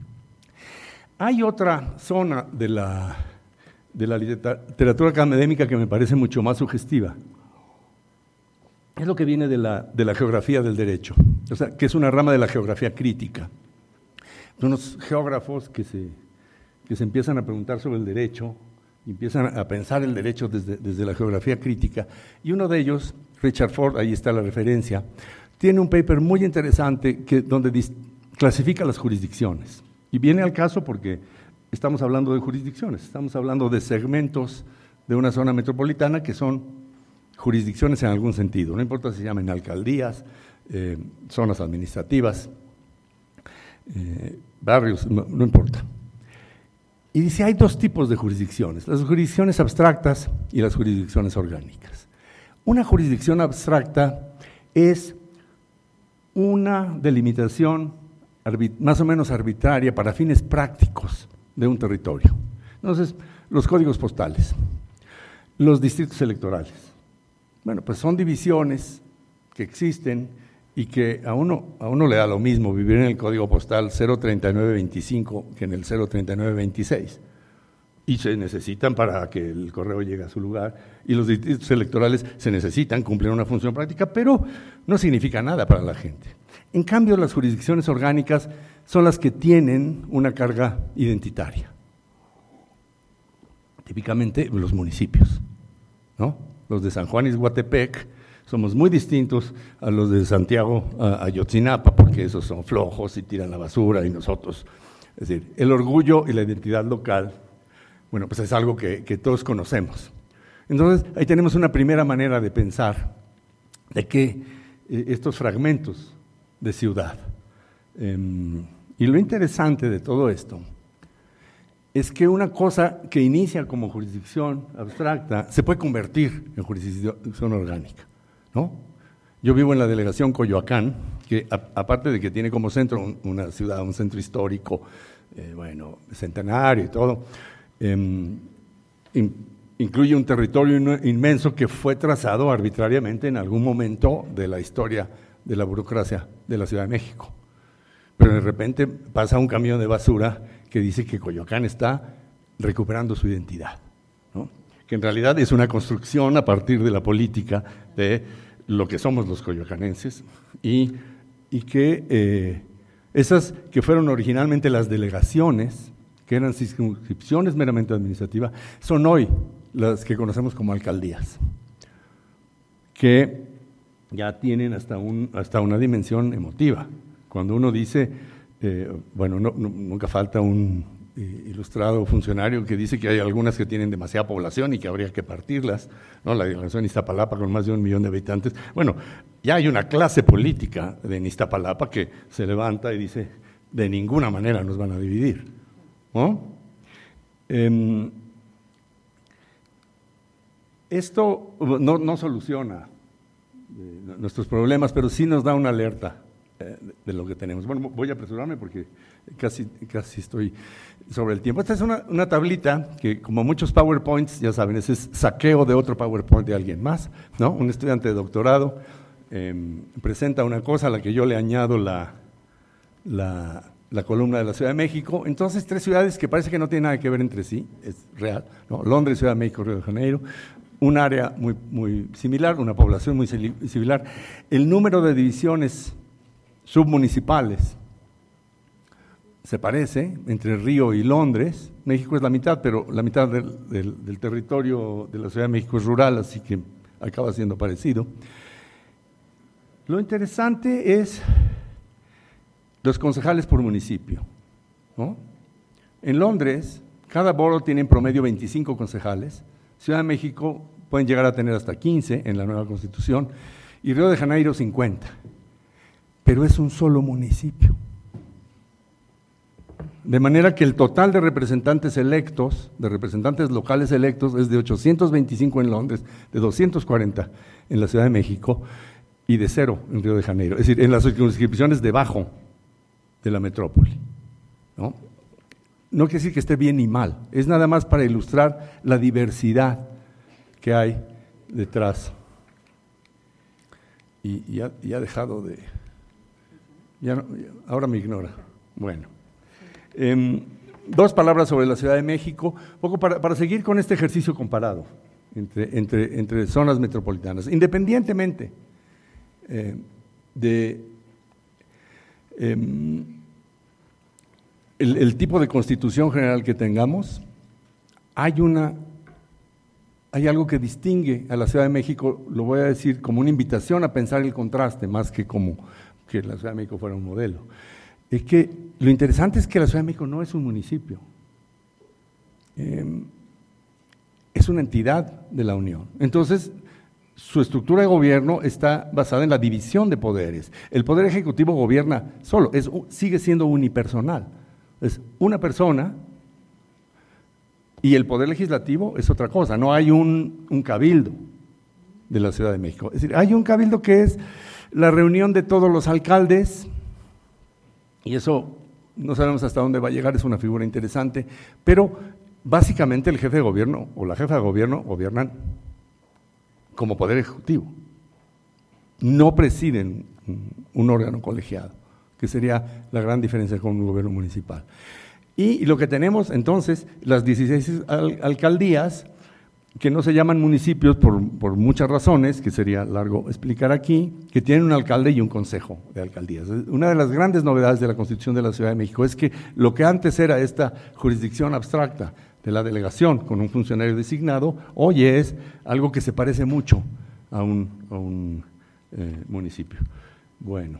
Hay otra zona de la, de la literatura académica que me parece mucho más sugestiva. Es lo que viene de la, de la geografía del derecho, o sea, que es una rama de la geografía crítica. Unos geógrafos que se, que se empiezan a preguntar sobre el derecho, y empiezan a pensar el derecho desde, desde la geografía crítica, y uno de ellos, Richard Ford, ahí está la referencia, tiene un paper muy interesante que, donde dis, clasifica las jurisdicciones, y viene al caso porque estamos hablando de jurisdicciones, estamos hablando de segmentos de una zona metropolitana que son jurisdicciones en algún sentido, no importa si se llamen alcaldías, eh, zonas administrativas, Eh, barrios, no, no importa. Y dice, hay dos tipos de jurisdicciones, las jurisdicciones abstractas y las jurisdicciones orgánicas. Una jurisdicción abstracta es una delimitación más o menos arbitraria para fines prácticos de un territorio. Entonces, los códigos postales, los distritos electorales. Bueno, pues son divisiones que existen y que a uno, a uno le da lo mismo vivir en el código postal cero treinta y nueve veinticinco que en el cero treinta y nueve veintiséis. Y se necesitan para que el correo llegue a su lugar, y los distritos electorales se necesitan, cumplen una función práctica, pero no significa nada para la gente. En cambio, las jurisdicciones orgánicas son las que tienen una carga identitaria. Típicamente los municipios, ¿no? Los de San Juan Ixhuatepec somos muy distintos a los de Santiago a Ayotzinapa, porque esos son flojos y tiran la basura, y nosotros, es decir, el orgullo y la identidad local, bueno, pues es algo que, que todos conocemos. Entonces, ahí tenemos una primera manera de pensar de que eh, estos fragmentos de ciudad. Eh, y lo interesante de todo esto es que una cosa que inicia como jurisdicción abstracta se puede convertir en jurisdicción orgánica, ¿no? Yo vivo en la delegación Coyoacán, que a, aparte de que tiene como centro un, una ciudad, un centro histórico, eh, bueno, centenario y todo, eh, in, incluye un territorio inmenso que fue trazado arbitrariamente en algún momento de la historia de la burocracia de la Ciudad de México. Pero de repente pasa un camión de basura que dice que Coyoacán está recuperando su identidad, ¿no? Que en realidad es una construcción a partir de la política de lo que somos los coyoacanenses, y, y que eh, esas que fueron originalmente las delegaciones, que eran circunscripciones meramente administrativas, son hoy las que conocemos como alcaldías, que ya tienen hasta, un, hasta una dimensión emotiva. Cuando uno dice, eh, bueno, no, no, nunca falta un eh, ilustrado funcionario que dice que hay algunas que tienen demasiada población y que habría que partirlas, ¿no? La delegación de Iztapalapa con más de un millón de habitantes. Bueno, ya hay una clase política de Iztapalapa que se levanta y dice, de ninguna manera nos van a dividir, ¿no? Eh, esto no, no soluciona eh, nuestros problemas, pero sí nos da una alerta eh, de, de lo que tenemos. Bueno, voy a apresurarme porque casi, casi estoy sobre el tiempo. Esta es una, una tablita que, como muchos PowerPoints, ya saben, ese es saqueo de otro PowerPoint de alguien más, ¿no? Un estudiante de doctorado eh, presenta una cosa a la que yo le añado la, la, la columna de la Ciudad de México. Entonces, tres ciudades que parece que no tienen nada que ver entre sí, es real, ¿no? Londres, Ciudad de México, Río de Janeiro. Un área muy, muy similar, una población muy similar. El número de divisiones submunicipales se parece entre Río y Londres. México es la mitad, pero la mitad del, del, del territorio de la Ciudad de México es rural, así que acaba siendo parecido. Lo interesante es los concejales por municipio, ¿no? En Londres, cada borough tiene en promedio veinticinco concejales. Ciudad de México pueden llegar a tener hasta quince en la nueva Constitución, y Río de Janeiro cincuenta, pero es un solo municipio. De manera que el total de representantes electos, de representantes locales electos, es de ochocientos veinticinco en Londres, de doscientos cuarenta en la Ciudad de México y de cero en Río de Janeiro, es decir, en las circunscripciones debajo de la metrópoli, ¿no? No quiere decir que esté bien ni mal, es nada más para ilustrar la diversidad que hay detrás. Y, y, ha, y ha dejado de… Ya no, ya, ahora me ignora. Bueno. Eh, dos palabras sobre la Ciudad de México, poco para, para seguir con este ejercicio comparado entre, entre, entre zonas metropolitanas. Independientemente eh, de… Eh, El, el tipo de constitución general que tengamos, hay, una, hay algo que distingue a la Ciudad de México, lo voy a decir como una invitación a pensar el contraste, más que como que la Ciudad de México fuera un modelo. Es que lo interesante es que la Ciudad de México no es un municipio, eh, es una entidad de la Unión. Entonces, su estructura de gobierno está basada en la división de poderes. El poder ejecutivo gobierna solo, es, sigue siendo unipersonal. Es una persona, y el poder legislativo es otra cosa, no hay un, un cabildo de la Ciudad de México. Es decir, hay un cabildo que es La reunión de todos los alcaldes, y eso no sabemos hasta dónde va a llegar, es una figura interesante, pero básicamente el jefe de gobierno o la jefa de gobierno gobiernan como poder ejecutivo, no presiden un órgano colegiado, que sería la gran diferencia con un gobierno municipal. Y lo que tenemos entonces, las dieciséis al alcaldías, que no se llaman municipios por, por muchas razones, que sería largo explicar aquí, que tienen un alcalde y un consejo de alcaldías. Una de las grandes novedades de la Constitución de la Ciudad de México es que lo que antes era esta jurisdicción abstracta de la delegación con un funcionario designado, hoy es algo que se parece mucho a un, a un eh, municipio. Bueno,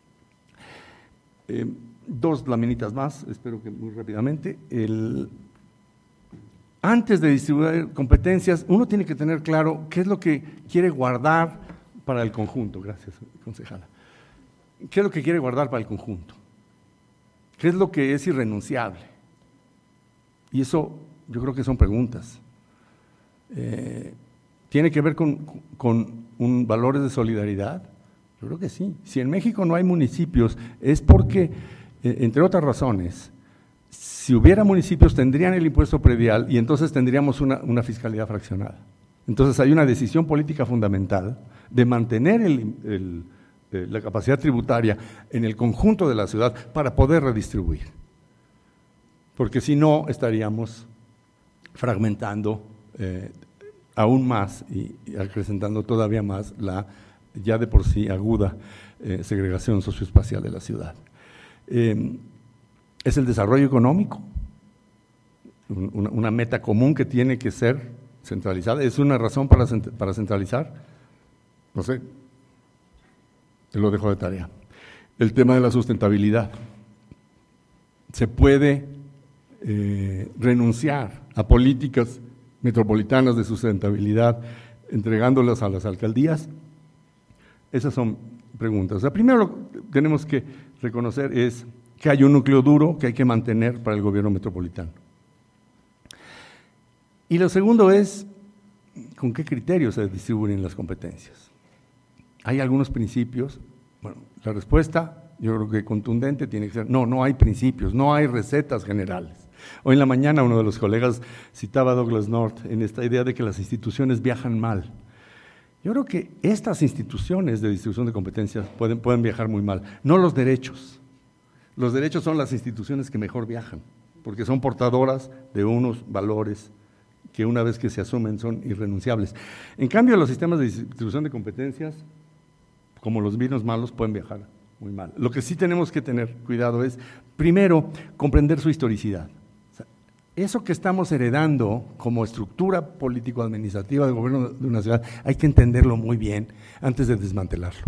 eh, dos laminitas más, espero que muy rápidamente. El, antes de distribuir competencias, uno tiene que tener claro qué es lo que quiere guardar para el conjunto. Gracias, concejala. ¿Qué es lo que quiere guardar para el conjunto? ¿Qué es lo que es irrenunciable? Y eso yo creo que son preguntas. Eh, ¿Tiene que ver con, con un valores de solidaridad? Yo creo que sí. Si en México no hay municipios es porque, eh, entre otras razones, si hubiera municipios tendrían el impuesto predial y entonces tendríamos una, una fiscalidad fraccionada. Entonces hay una decisión política fundamental de mantener el, el, eh, la capacidad tributaria en el conjunto de la ciudad para poder redistribuir. Porque si no estaríamos fragmentando eh, aún más y, y acrecentando todavía más la ya de por sí aguda eh, segregación socioespacial de la ciudad. Eh, es el desarrollo económico, una, una meta común que tiene que ser centralizada. ¿Es una razón para, para centralizar? No sé, te lo dejo de tarea. El tema de la sustentabilidad. ¿Se puede eh, renunciar a políticas metropolitanas de sustentabilidad entregándolas a las alcaldías? Esas son preguntas. O sea, primero lo que tenemos que reconocer es que hay un núcleo duro que hay que mantener para el gobierno metropolitano. Y lo segundo es, ¿con qué criterios se distribuyen las competencias? Hay algunos principios. Bueno, la respuesta, yo creo que contundente, tiene que ser, no, no hay principios, no hay recetas generales. Hoy en la mañana uno de los colegas citaba a Douglas North en esta idea de que las instituciones viajan mal. Yo creo que estas instituciones de distribución de competencias pueden, pueden viajar muy mal, no los derechos. Los derechos son las instituciones que mejor viajan, porque son portadoras de unos valores que una vez que se asumen son irrenunciables. En cambio, los sistemas de distribución de competencias, como los vinos malos, pueden viajar muy mal. Lo que sí tenemos que tener cuidado es, primero, comprender su historicidad. O sea, eso que estamos heredando como estructura político-administrativa del gobierno de una ciudad, hay que entenderlo muy bien antes de desmantelarlo.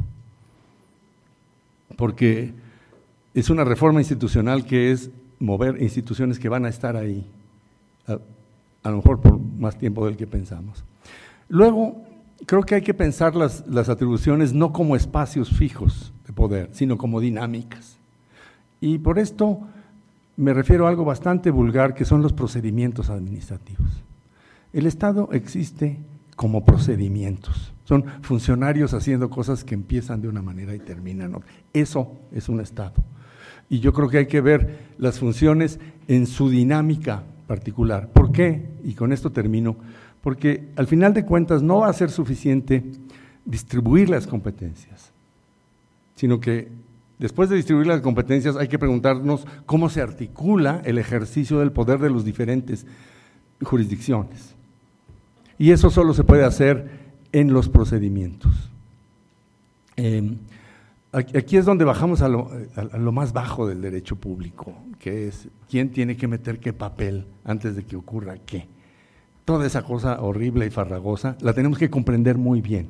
Porque es una reforma institucional que es mover instituciones que van a estar ahí, a, a lo mejor por más tiempo del que pensamos. Luego, creo que hay que pensar las, las atribuciones no como espacios fijos de poder, sino como dinámicas. Y por esto me refiero a algo bastante vulgar, que son los procedimientos administrativos. El Estado existe como procedimientos, son funcionarios haciendo cosas que empiezan de una manera y terminan otra. Eso es un Estado. Y yo creo que hay que ver las funciones en su dinámica particular. ¿Por qué? Y con esto termino. Porque al final de cuentas no va a ser suficiente distribuir las competencias, sino que después de distribuir las competencias hay que preguntarnos cómo se articula el ejercicio del poder de las diferentes jurisdicciones. Y eso solo se puede hacer en los procedimientos. Eh, Aquí es donde bajamos a lo, a lo más bajo del derecho público, que es quién tiene que meter qué papel antes de que ocurra qué. Toda esa cosa horrible y farragosa la tenemos que comprender muy bien.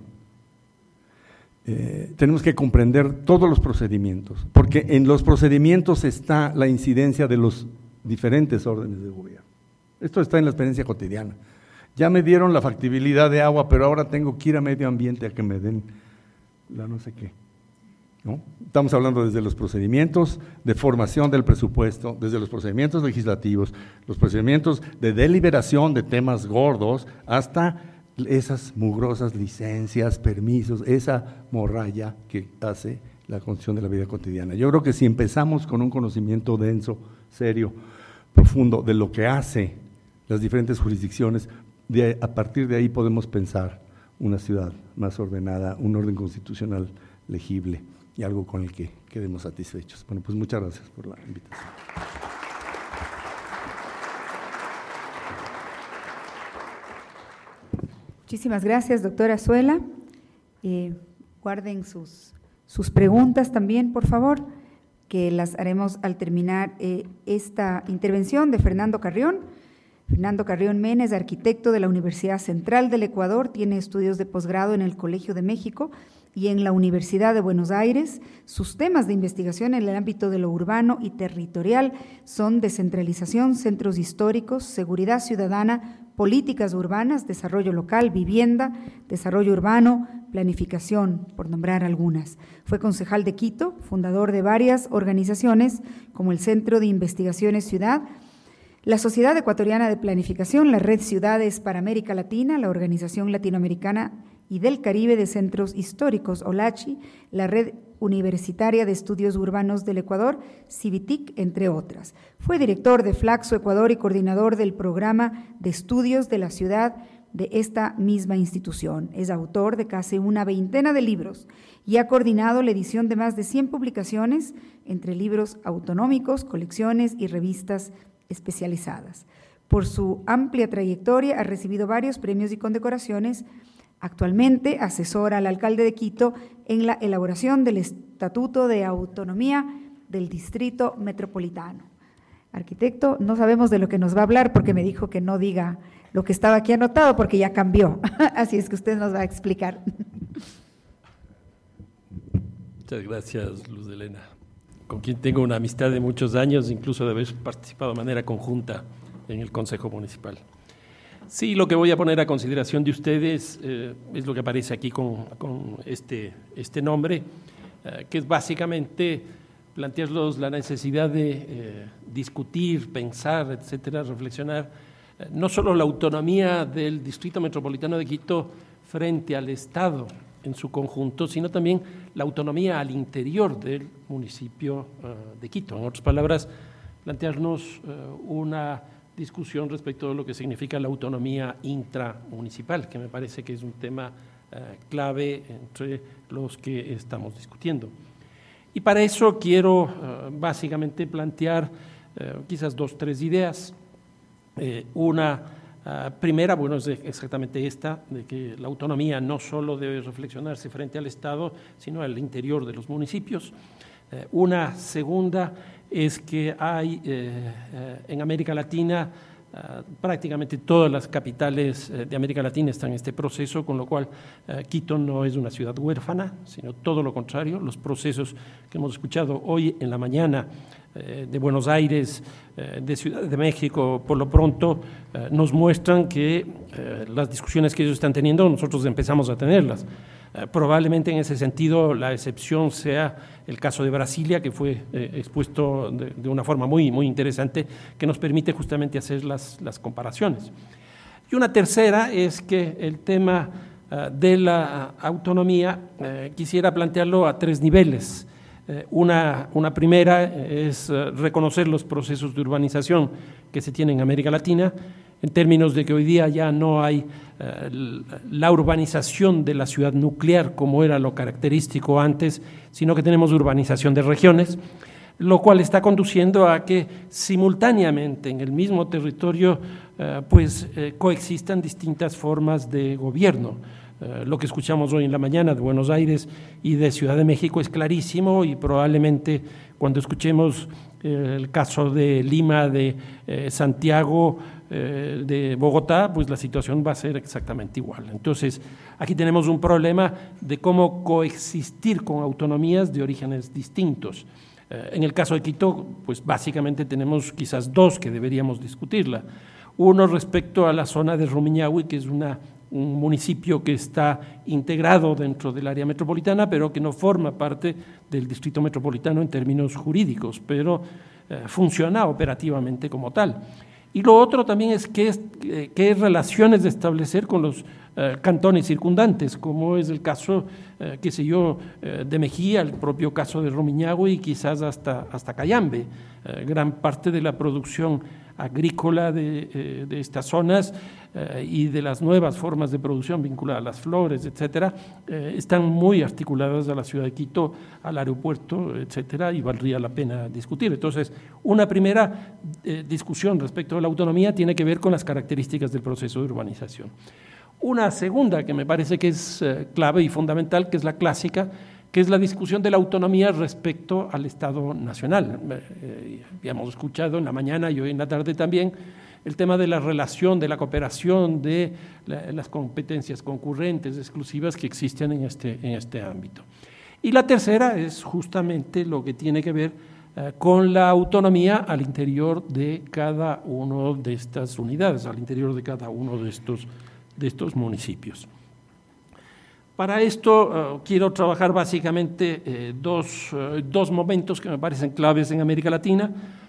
Eh, tenemos que comprender todos los procedimientos, porque en los procedimientos está la incidencia de los diferentes órdenes de gobierno. Esto está en la experiencia cotidiana. Ya me dieron la factibilidad de agua, pero ahora tengo que ir a medio ambiente a que me den la no sé qué. ¿No? Estamos hablando desde los procedimientos de formación del presupuesto, desde los procedimientos legislativos, los procedimientos de deliberación de temas gordos, hasta esas mugrosas licencias, permisos, esa morralla que hace la condición de la vida cotidiana. Yo creo que si empezamos con un conocimiento denso, serio, profundo de lo que hace las diferentes jurisdicciones, de, a partir de ahí podemos pensar una ciudad más ordenada, un orden constitucional legible y algo con el que quedemos satisfechos. Bueno, pues muchas gracias por la invitación. Muchísimas gracias, doctora Azuela. Eh, guarden sus, sus preguntas también, por favor, que las haremos al terminar eh, esta intervención de Fernando Carrión. Fernando Carrión Mena es arquitecto de la Universidad Central del Ecuador, tiene estudios de posgrado en el Colegio de México y en la Universidad de Buenos Aires. Sus temas de investigación en el ámbito de lo urbano y territorial son descentralización, centros históricos, seguridad ciudadana, políticas urbanas, desarrollo local, vivienda, desarrollo urbano, planificación, por nombrar algunas. Fue concejal de Quito, fundador de varias organizaciones como el Centro de Investigaciones Ciudad, la Sociedad Ecuatoriana de Planificación, la Red Ciudades para América Latina, la Organización Latinoamericana y del Caribe de Centros Históricos, OLACHI, la Red Universitaria de Estudios Urbanos del Ecuador, CIVITIC, entre otras. Fue director de Flaxo Ecuador y coordinador del programa de estudios de la ciudad de esta misma institución. Es autor de casi una veintena de libros y ha coordinado la edición de más de cien publicaciones entre libros autonómicos, colecciones y revistas especializadas. Por su amplia trayectoria ha recibido varios premios y condecoraciones. Actualmente asesora al alcalde de Quito en la elaboración del Estatuto de Autonomía del Distrito Metropolitano. Arquitecto, no sabemos de lo que nos va a hablar porque me dijo que no diga lo que estaba aquí anotado porque ya cambió, así es que usted nos va a explicar. Muchas gracias, Luz Helena, con quien tengo una amistad de muchos años, incluso de haber participado de manera conjunta en el Consejo Municipal. Sí, lo que voy a poner a consideración de ustedes eh, es lo que aparece aquí con, con este, este nombre, eh, que es básicamente plantearlos la necesidad de eh, discutir, pensar, etcétera, reflexionar, eh, no solo la autonomía del Distrito Metropolitano de Quito frente al Estado en su conjunto, sino también la autonomía al interior del municipio uh, de Quito. En otras palabras, plantearnos uh, una discusión respecto de lo que significa la autonomía intramunicipal, que me parece que es un tema uh, clave entre los que estamos discutiendo. Y para eso quiero uh, básicamente plantear uh, quizás dos, tres ideas. Eh, una Uh, primera, bueno, es exactamente esta, de que la autonomía no solo debe reflexionarse frente al Estado, sino al interior de los municipios. Uh, una segunda es que hay eh, eh, en América Latina, uh, prácticamente todas las capitales eh, de América Latina están en este proceso, con lo cual uh, Quito no es una ciudad huérfana, sino todo lo contrario. Los procesos que hemos escuchado hoy en la mañana de Buenos Aires, de Ciudad de México, por lo pronto eh, nos muestran que eh, las discusiones que ellos están teniendo, nosotros empezamos a tenerlas. Eh, probablemente en ese sentido la excepción sea el caso de Brasilia, que fue eh, expuesto de, de una forma muy, muy interesante, que nos permite justamente hacer las, las comparaciones. Y una tercera es que el tema eh, de la autonomía eh, quisiera plantearlo a tres niveles. Una, una primera es reconocer los procesos de urbanización que se tienen en América Latina, en términos de que hoy día ya no hay uh, la urbanización de la ciudad nuclear como era lo característico antes, sino que tenemos urbanización de regiones, lo cual está conduciendo a que simultáneamente en el mismo territorio uh, pues, eh, coexistan distintas formas de gobierno. Uh, lo que escuchamos hoy en la mañana de Buenos Aires y de Ciudad de México es clarísimo, y probablemente cuando escuchemos eh, el caso de Lima, de eh, Santiago, eh, de Bogotá, pues la situación va a ser exactamente igual. Entonces, aquí tenemos un problema de cómo coexistir con autonomías de orígenes distintos. Eh, en el caso de Quito, pues básicamente tenemos quizás dos que deberíamos discutirla. Uno respecto a la zona de Rumiñahui, que es una un municipio que está integrado dentro del área metropolitana, pero que no forma parte del distrito metropolitano en términos jurídicos, pero eh, funciona operativamente como tal. Y lo otro también es qué, es, qué relaciones de establecer con los eh, cantones circundantes, como es el caso, eh, qué sé yo, eh, de Mejía, el propio caso de Rumiñahui y quizás hasta, hasta Cayambe. Eh, gran parte de la producción agrícola de, eh, de estas zonas eh, y de las nuevas formas de producción vinculadas a las flores, etcétera, eh, están muy articuladas a la ciudad de Quito, al aeropuerto, etcétera, y valdría la pena discutir. Entonces, una primera eh, discusión respecto a la autonomía tiene que ver con las características del proceso de urbanización. Una segunda que me parece que es eh, clave y fundamental, que es la clásica, que es la discusión de la autonomía respecto al Estado nacional. Eh, habíamos escuchado en la mañana y hoy en la tarde también el tema de la relación, de la cooperación, de la, las competencias concurrentes, exclusivas que existen en este, en este ámbito. Y la tercera es justamente lo que tiene que ver eh, con la autonomía al interior de cada una de estas unidades, al interior de cada uno de estos, de estos municipios. Para esto uh, quiero trabajar básicamente eh, dos, uh, dos momentos que me parecen claves en América Latina.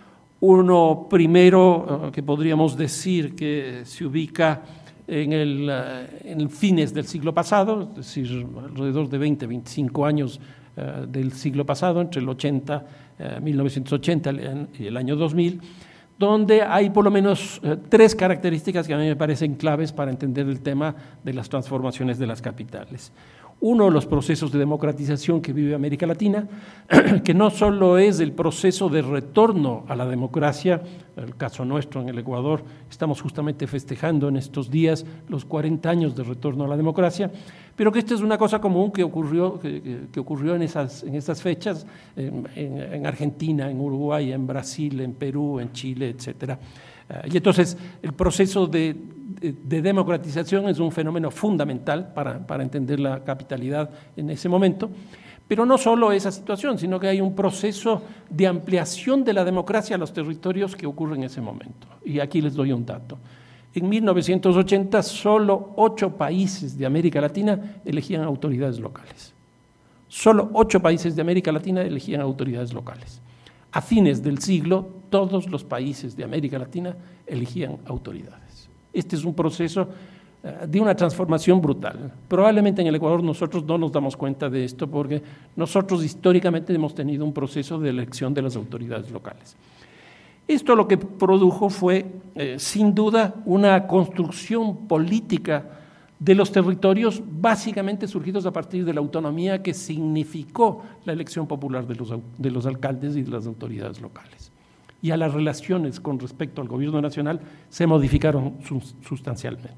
Uno primero, uh, que podríamos decir que se ubica en el, uh, en el fines del siglo pasado, es decir, alrededor de veinte, veinticinco años uh, del siglo pasado, entre el ochenta, uh, mil novecientos ochenta y el año dos mil, donde hay por lo menos eh, tres características que a mí me parecen claves para entender el tema de las transformaciones de las capitales. Uno, los procesos de democratización que vive América Latina, que no solo es el proceso de retorno a la democracia, el caso nuestro en el Ecuador, estamos justamente festejando en estos días los cuarenta años de retorno a la democracia, pero que esta es una cosa común que ocurrió, que, que ocurrió en, esas, en estas fechas, en, en, en Argentina, en Uruguay, en Brasil, en Perú, en Chile, etcétera. Y entonces el proceso de, de, de democratización es un fenómeno fundamental para, para entender la capitalidad en ese momento, pero no solo esa situación, sino que hay un proceso de ampliación de la democracia a los territorios que ocurre en ese momento. Y aquí les doy un dato. En mil novecientos ochenta, solo ocho países de América Latina elegían autoridades locales. Solo ocho países de América Latina elegían autoridades locales. A fines del siglo, todos los países de América Latina elegían autoridades. Este es un proceso uh, de una transformación brutal. Probablemente en el Ecuador nosotros no nos damos cuenta de esto porque nosotros históricamente hemos tenido un proceso de elección de las autoridades locales. Esto lo que produjo fue, eh, sin duda, una construcción política de los territorios básicamente surgidos a partir de la autonomía que significó la elección popular de los, de los alcaldes y de las autoridades locales. Y a las relaciones con respecto al gobierno nacional se modificaron sustancialmente.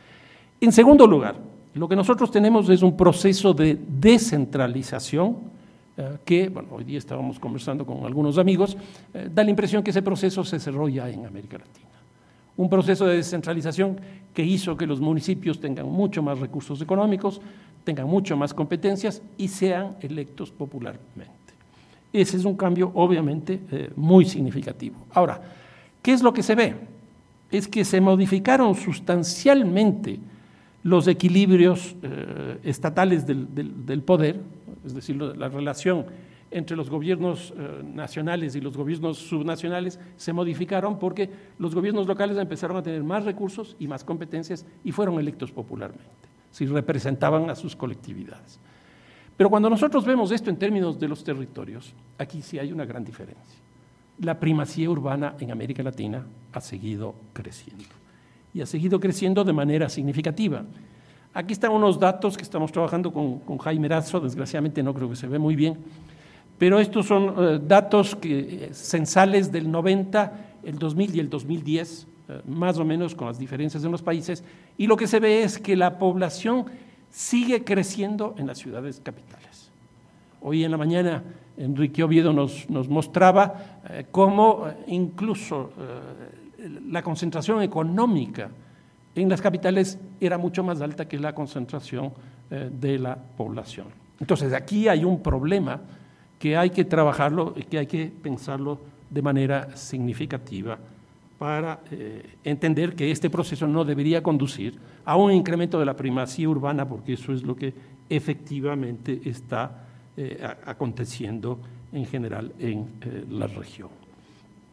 En segundo lugar, lo que nosotros tenemos es un proceso de descentralización eh, que, bueno, hoy día estábamos conversando con algunos amigos, eh, da la impresión que ese proceso se cerró ya en América Latina. Un proceso de descentralización que hizo que los municipios tengan mucho más recursos económicos, tengan mucho más competencias y sean electos popularmente. Ese es un cambio obviamente eh, muy significativo. Ahora, ¿qué es lo que se ve? Es que se modificaron sustancialmente los equilibrios eh, estatales del, del, del poder, es decir, la relación entre los gobiernos eh, nacionales y los gobiernos subnacionales se modificaron porque los gobiernos locales empezaron a tener más recursos y más competencias y fueron electos popularmente, si representaban a sus colectividades. Pero cuando nosotros vemos esto en términos de los territorios, aquí sí hay una gran diferencia. La primacía urbana en América Latina ha seguido creciendo y ha seguido creciendo de manera significativa. Aquí están unos datos que estamos trabajando con, con Jaime Erazo, desgraciadamente no creo que se ve muy bien, pero estos son eh, datos que, eh, censales del noventa, el dos mil y el dos mil diez, eh, más o menos con las diferencias en los países, y lo que se ve es que la población sigue creciendo en las ciudades capitales. Hoy en la mañana Enrique Oviedo nos, nos mostraba eh, cómo eh, incluso eh, la concentración económica en las capitales era mucho más alta que la concentración eh, de la población. Entonces aquí hay un problema que hay que trabajarlo y que hay que pensarlo de manera significativa para eh, entender que este proceso no debería conducir a un incremento de la primacía urbana, porque eso es lo que efectivamente está eh, aconteciendo en general en eh, la región.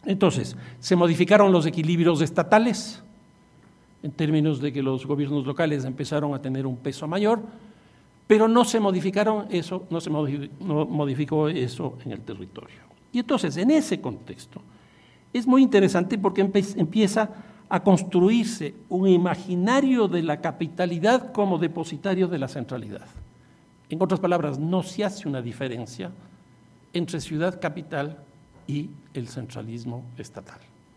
Entonces, se modificaron los equilibrios estatales, en términos de que los gobiernos locales empezaron a tener un peso mayor, pero no se modificaron eso, no se modificó, no modificó eso en el territorio. Y entonces, en ese contexto, es muy interesante porque empieza a construirse un imaginario de la capitalidad como depositario de la centralidad. En otras palabras, no se hace una diferencia entre ciudad capital y el centralismo estatal.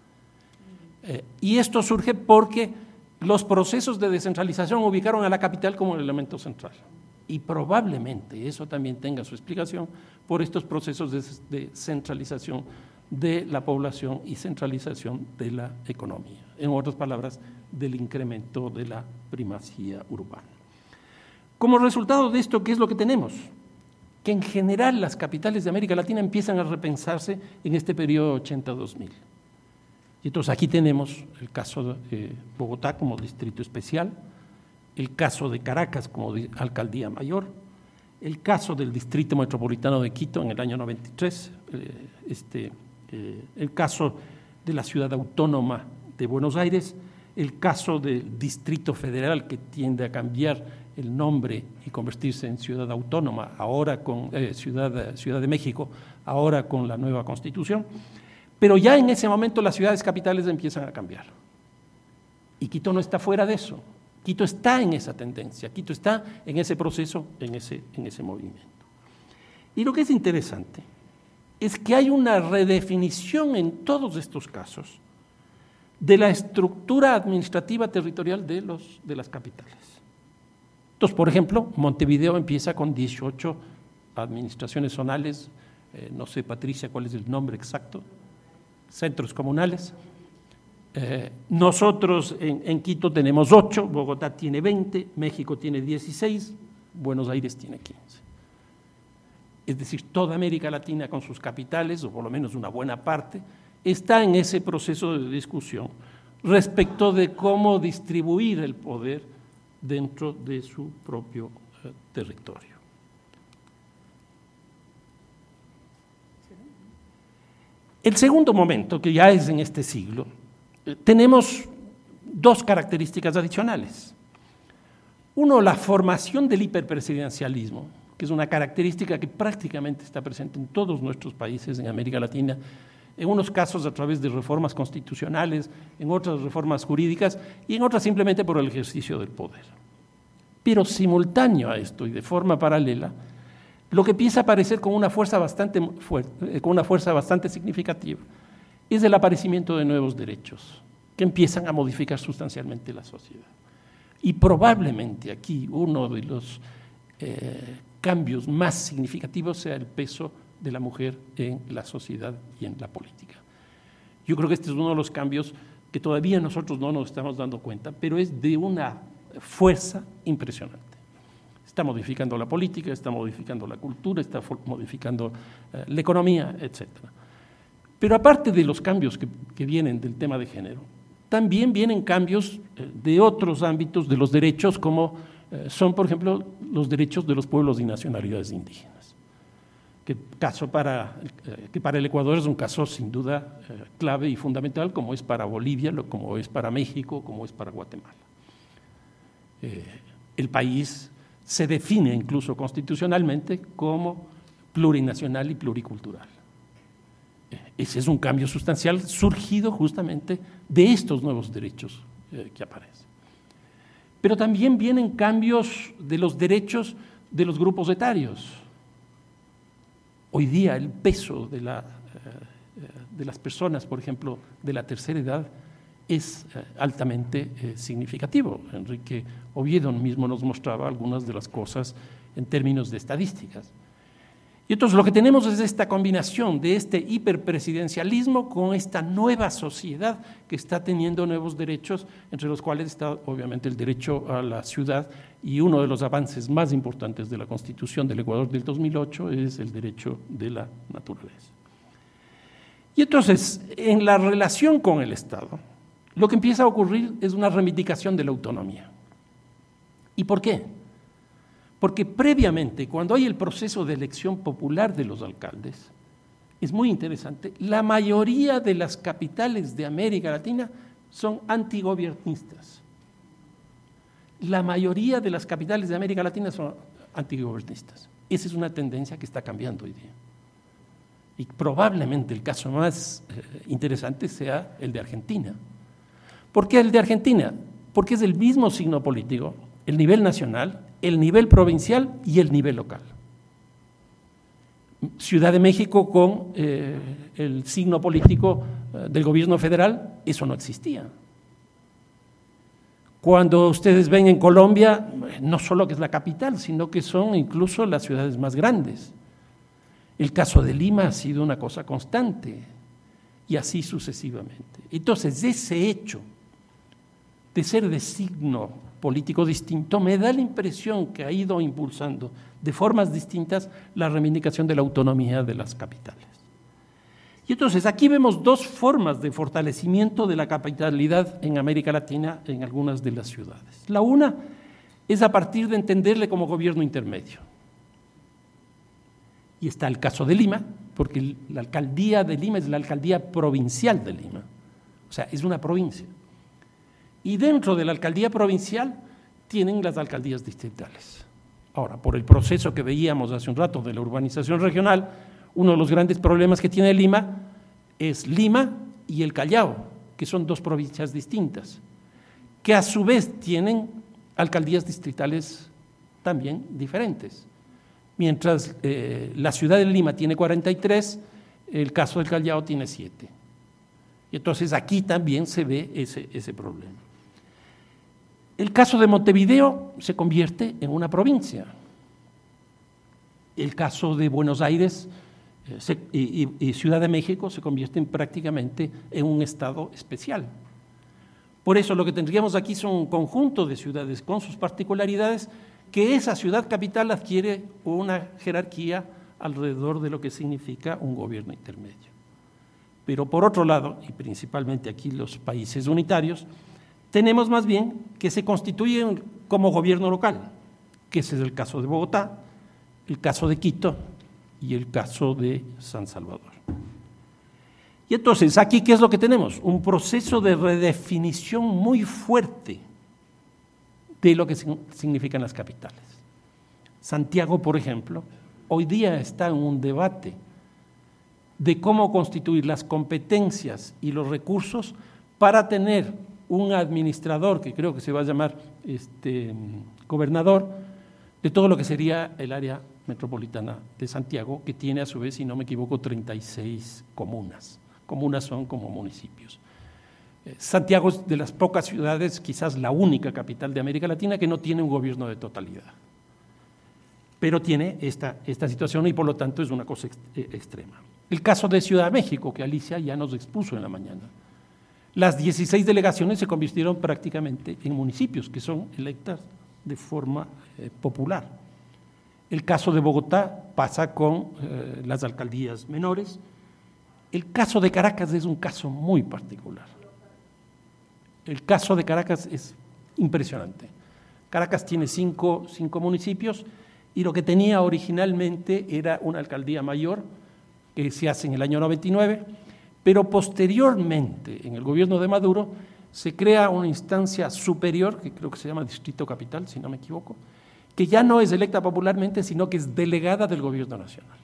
Eh, y esto surge porque los procesos de descentralización ubicaron a la capital como el elemento central. Y probablemente eso también tenga su explicación por estos procesos de, de centralización de la población y centralización de la economía. En otras palabras, del incremento de la primacía urbana. Como resultado de esto, ¿qué es lo que tenemos? Que en general las capitales de América Latina empiezan a repensarse en este periodo ochenta a dos mil. Y entonces aquí tenemos el caso de Bogotá como distrito especial, el caso de Caracas como alcaldía mayor, el caso del distrito metropolitano de Quito en el año noventa y tres, eh, este, eh, el caso de la ciudad autónoma de Buenos Aires, el caso del Distrito Federal que tiende a cambiar el nombre y convertirse en ciudad autónoma, ahora con eh, ciudad, ciudad de México, ahora con la nueva Constitución. Pero ya en ese momento las ciudades capitales empiezan a cambiar. Y Quito no está fuera de eso. Quito está en esa tendencia, Quito está en ese proceso, en ese, en ese movimiento. Y lo que es interesante es que hay una redefinición en todos estos casos de la estructura administrativa territorial de, los, de las capitales. Entonces, por ejemplo, Montevideo empieza con dieciocho administraciones zonales, eh, no sé, Patricia, cuál es el nombre exacto, centros comunales. Eh, nosotros en, en Quito tenemos ocho, Bogotá tiene veinte, México tiene dieciséis, Buenos Aires tiene quince. Es decir, toda América Latina con sus capitales, o por lo menos una buena parte, está en ese proceso de discusión respecto de cómo distribuir el poder dentro de su propio eh, territorio. El segundo momento, que ya es en este siglo, eh, tenemos dos características adicionales. Uno, la formación del hiperpresidencialismo, que es una característica que prácticamente está presente en todos nuestros países en América Latina, en unos casos a través de reformas constitucionales, en otras reformas jurídicas y en otras simplemente por el ejercicio del poder. Pero simultáneo a esto y de forma paralela, lo que empieza a aparecer con una fuerza bastante fuerte, con una fuerza bastante significativa es el aparecimiento de nuevos derechos que empiezan a modificar sustancialmente la sociedad. Y probablemente aquí uno de los eh, cambios más significativos sea el peso de la mujer en la sociedad y en la política. Yo creo que este es uno de los cambios que todavía nosotros no nos estamos dando cuenta, pero es de una fuerza impresionante. Está modificando la política, está modificando la cultura, está modificando eh, la economía, etcétera. Pero aparte de los cambios que, que vienen del tema de género, también vienen cambios eh, de otros ámbitos de los derechos, como eh, son, por ejemplo, los derechos de los pueblos y nacionalidades indígenas. Que, caso para, eh, que para el Ecuador es un caso sin duda eh, clave y fundamental, como es para Bolivia, como es para México, como es para Guatemala. Eh, el país se define incluso constitucionalmente como plurinacional y pluricultural. Eh, ese es un cambio sustancial surgido justamente de estos nuevos derechos eh, que aparecen. Pero también vienen cambios de los derechos de los grupos etarios. Hoy día el peso de, la, de las personas, por ejemplo, de la tercera edad, es altamente eh, significativo. Enrique Oviedo mismo nos mostraba algunas de las cosas en términos de estadísticas. Y entonces lo que tenemos es esta combinación de este hiperpresidencialismo con esta nueva sociedad que está teniendo nuevos derechos, entre los cuales está obviamente el derecho a la ciudad, y uno de los avances más importantes de la Constitución del Ecuador del dos mil ocho es el derecho de la naturaleza. Y entonces, en la relación con el Estado, lo que empieza a ocurrir es una reivindicación de la autonomía. ¿Y por qué? Porque previamente, cuando hay el proceso de elección popular de los alcaldes, es muy interesante, la mayoría de las capitales de América Latina son antigobiernistas. La mayoría de las capitales de América Latina son antigobiernistas. Esa es una tendencia que está cambiando hoy día. Y probablemente el caso más eh, interesante sea el de Argentina. ¿Por qué el de Argentina? Porque es el mismo signo político, el nivel nacional, el nivel provincial y el nivel local. Ciudad de México con eh, el signo político eh, del gobierno federal, eso no existía. Cuando ustedes ven en Colombia, no solo que es la capital, sino que son incluso las ciudades más grandes. El caso de Lima ha sido una cosa constante y así sucesivamente. Entonces, ese hecho de ser de signo político distinto me da la impresión que ha ido impulsando de formas distintas la reivindicación de la autonomía de las capitales. Y entonces aquí vemos dos formas de fortalecimiento de la capitalidad en América Latina en algunas de las ciudades. La una es a partir de entenderle como gobierno intermedio. Y está el caso de Lima, porque la alcaldía de Lima es la alcaldía provincial de Lima, o sea, es una provincia. Y dentro de la alcaldía provincial tienen las alcaldías distritales. Ahora, por el proceso que veíamos hace un rato de la urbanización regional, uno de los grandes problemas que tiene Lima es Lima y el Callao, que son dos provincias distintas, que a su vez tienen alcaldías distritales también diferentes. Mientras eh, la ciudad de Lima tiene cuarenta y tres, el caso del Callao tiene siete. Y entonces aquí también se ve ese, ese problema. El caso de Montevideo se convierte en una provincia. El caso de Buenos Aires eh, se, y, y Ciudad de México se convierten prácticamente en un estado especial. Por eso lo que tendríamos aquí son un conjunto de ciudades con sus particularidades, que esa ciudad capital adquiere una jerarquía alrededor de lo que significa un gobierno intermedio. Pero por otro lado, y principalmente aquí los países unitarios, tenemos más bien que se constituyen como gobierno local, que ese es el caso de Bogotá, el caso de Quito y el caso de San Salvador. Y entonces, aquí, ¿qué es lo que tenemos? Un proceso de redefinición muy fuerte de lo que significan las capitales. Santiago, por ejemplo, hoy día está en un debate de cómo constituir las competencias y los recursos para tener un administrador, que creo que se va a llamar este, gobernador, de todo lo que sería el área metropolitana de Santiago, que tiene a su vez, si no me equivoco, treinta y seis comunas. Comunas son como municipios. Santiago es de las pocas ciudades, quizás la única capital de América Latina, que no tiene un gobierno de totalidad. Pero tiene esta, esta situación y por lo tanto es una cosa ex, eh, extrema. El caso de Ciudad de México, que Alicia ya nos expuso en la mañana. Las dieciséis delegaciones se convirtieron prácticamente en municipios, que son electas de forma eh, popular. El caso de Bogotá pasa con eh, las alcaldías menores. El caso de Caracas es un caso muy particular. El caso de Caracas es impresionante. Caracas tiene cinco, cinco municipios y lo que tenía originalmente era una alcaldía mayor que se hace en el año noventa y nueve, pero posteriormente, en el gobierno de Maduro, se crea una instancia superior, que creo que se llama Distrito Capital, si no me equivoco, que ya no es electa popularmente, sino que es delegada del gobierno nacional.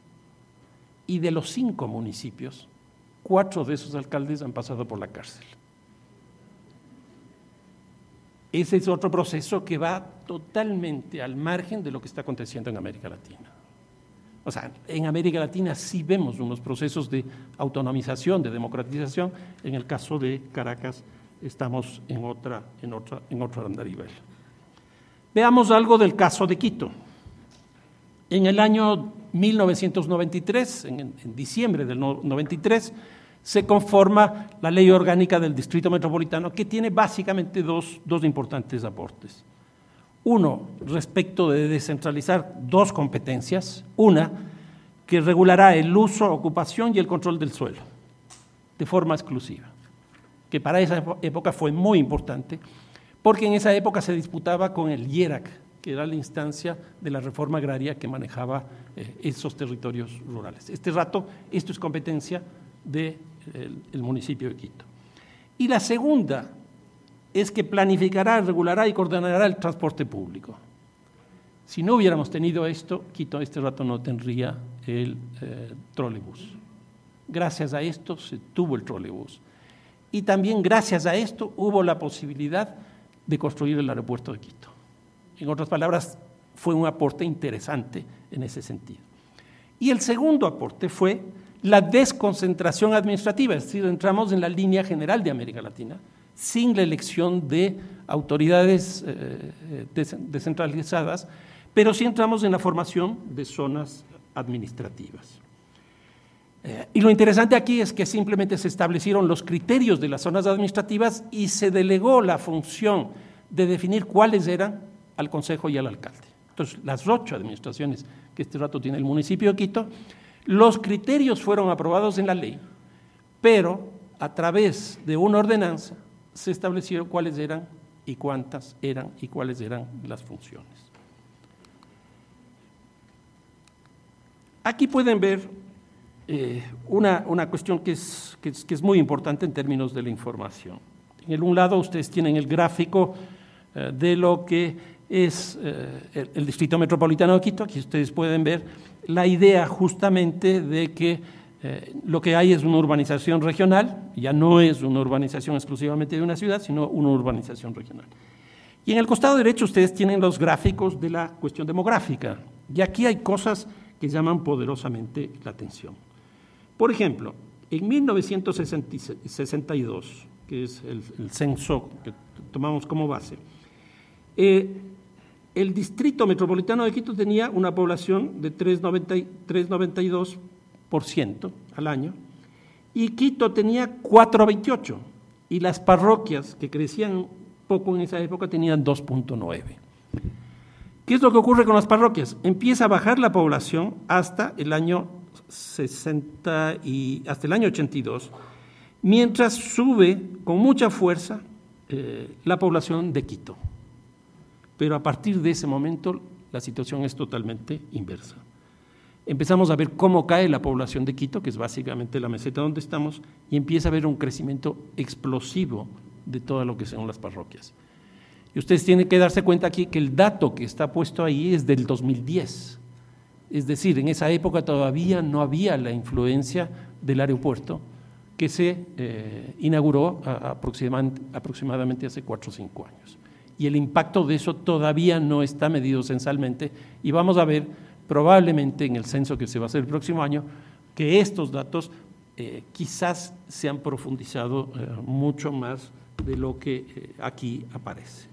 Y de los cinco municipios, cuatro de esos alcaldes han pasado por la cárcel. Ese es otro proceso que va totalmente al margen de lo que está aconteciendo en América Latina. O sea, en América Latina sí vemos unos procesos de autonomización, de democratización. En el caso de Caracas estamos en, otra, en, otra, en otro andarivel. Veamos algo del caso de Quito. En el año mil novecientos noventa y tres, en, en diciembre del noventa y tres, se conforma la Ley Orgánica del Distrito Metropolitano, que tiene básicamente dos, dos importantes aportes. Uno, respecto de descentralizar dos competencias. Una, que regulará el uso, ocupación y el control del suelo, de forma exclusiva, que para esa época fue muy importante, porque en esa época se disputaba con el IERAC, que era la instancia de la reforma agraria que manejaba eh, esos territorios rurales. Este rato, esto es competencia del de municipio de Quito. Y la segunda es que planificará, regulará y coordinará el transporte público. Si no hubiéramos tenido esto, Quito este rato no tendría el eh, trolebús. Gracias a esto se tuvo el trolebús. Y también gracias a esto hubo la posibilidad de construir el aeropuerto de Quito. En otras palabras, fue un aporte interesante en ese sentido. Y el segundo aporte fue la desconcentración administrativa, es decir, entramos en la línea general de América Latina, sin la elección de autoridades eh, descentralizadas, pero sí entramos en la formación de zonas administrativas. Eh, y lo interesante aquí es que simplemente se establecieron los criterios de las zonas administrativas y se delegó la función de definir cuáles eran al Consejo y al alcalde. Entonces, las ocho administraciones que este rato tiene el municipio de Quito, los criterios fueron aprobados en la ley, pero a través de una ordenanza se establecieron cuáles eran y cuántas eran y cuáles eran las funciones. Aquí pueden ver eh, una, una cuestión que es, que, es, que es muy importante en términos de la información. En el un lado ustedes tienen el gráfico eh, de lo que es eh, el, el Distrito Metropolitano de Quito. Aquí ustedes pueden ver la idea justamente de que eh, lo que hay es una urbanización regional, ya no es una urbanización exclusivamente de una ciudad, sino una urbanización regional. Y en el costado derecho ustedes tienen los gráficos de la cuestión demográfica, y aquí hay cosas que llaman poderosamente la atención. Por ejemplo, en mil novecientos sesenta y dos, que es el, el censo que tomamos como base, eh, el Distrito Metropolitano de Quito tenía una población de tres coma noventa y dos por ciento al año, y Quito tenía cuatro coma veintiocho, y las parroquias que crecían poco en esa época tenían dos coma nueve. ¿Qué es lo que ocurre con las parroquias? Empieza a bajar la población hasta el año sesenta y hasta el año ochenta y dos, mientras sube con mucha fuerza eh, la población de Quito. Pero a partir de ese momento la situación es totalmente inversa. Empezamos a ver cómo cae la población de Quito, que es básicamente la meseta donde estamos, y empieza a haber un crecimiento explosivo de todo lo que son las parroquias. Y ustedes tienen que darse cuenta aquí que el dato que está puesto ahí es del dos mil diez. Es decir, en esa época todavía no había la influencia del aeropuerto que se eh, inauguró a, aproximadamente, aproximadamente hace cuatro o cinco años. Y el impacto de eso todavía no está medido censalmente, y vamos a ver probablemente en el censo que se va a hacer el próximo año que estos datos eh, quizás se han profundizado eh, mucho más de lo que eh, aquí aparece.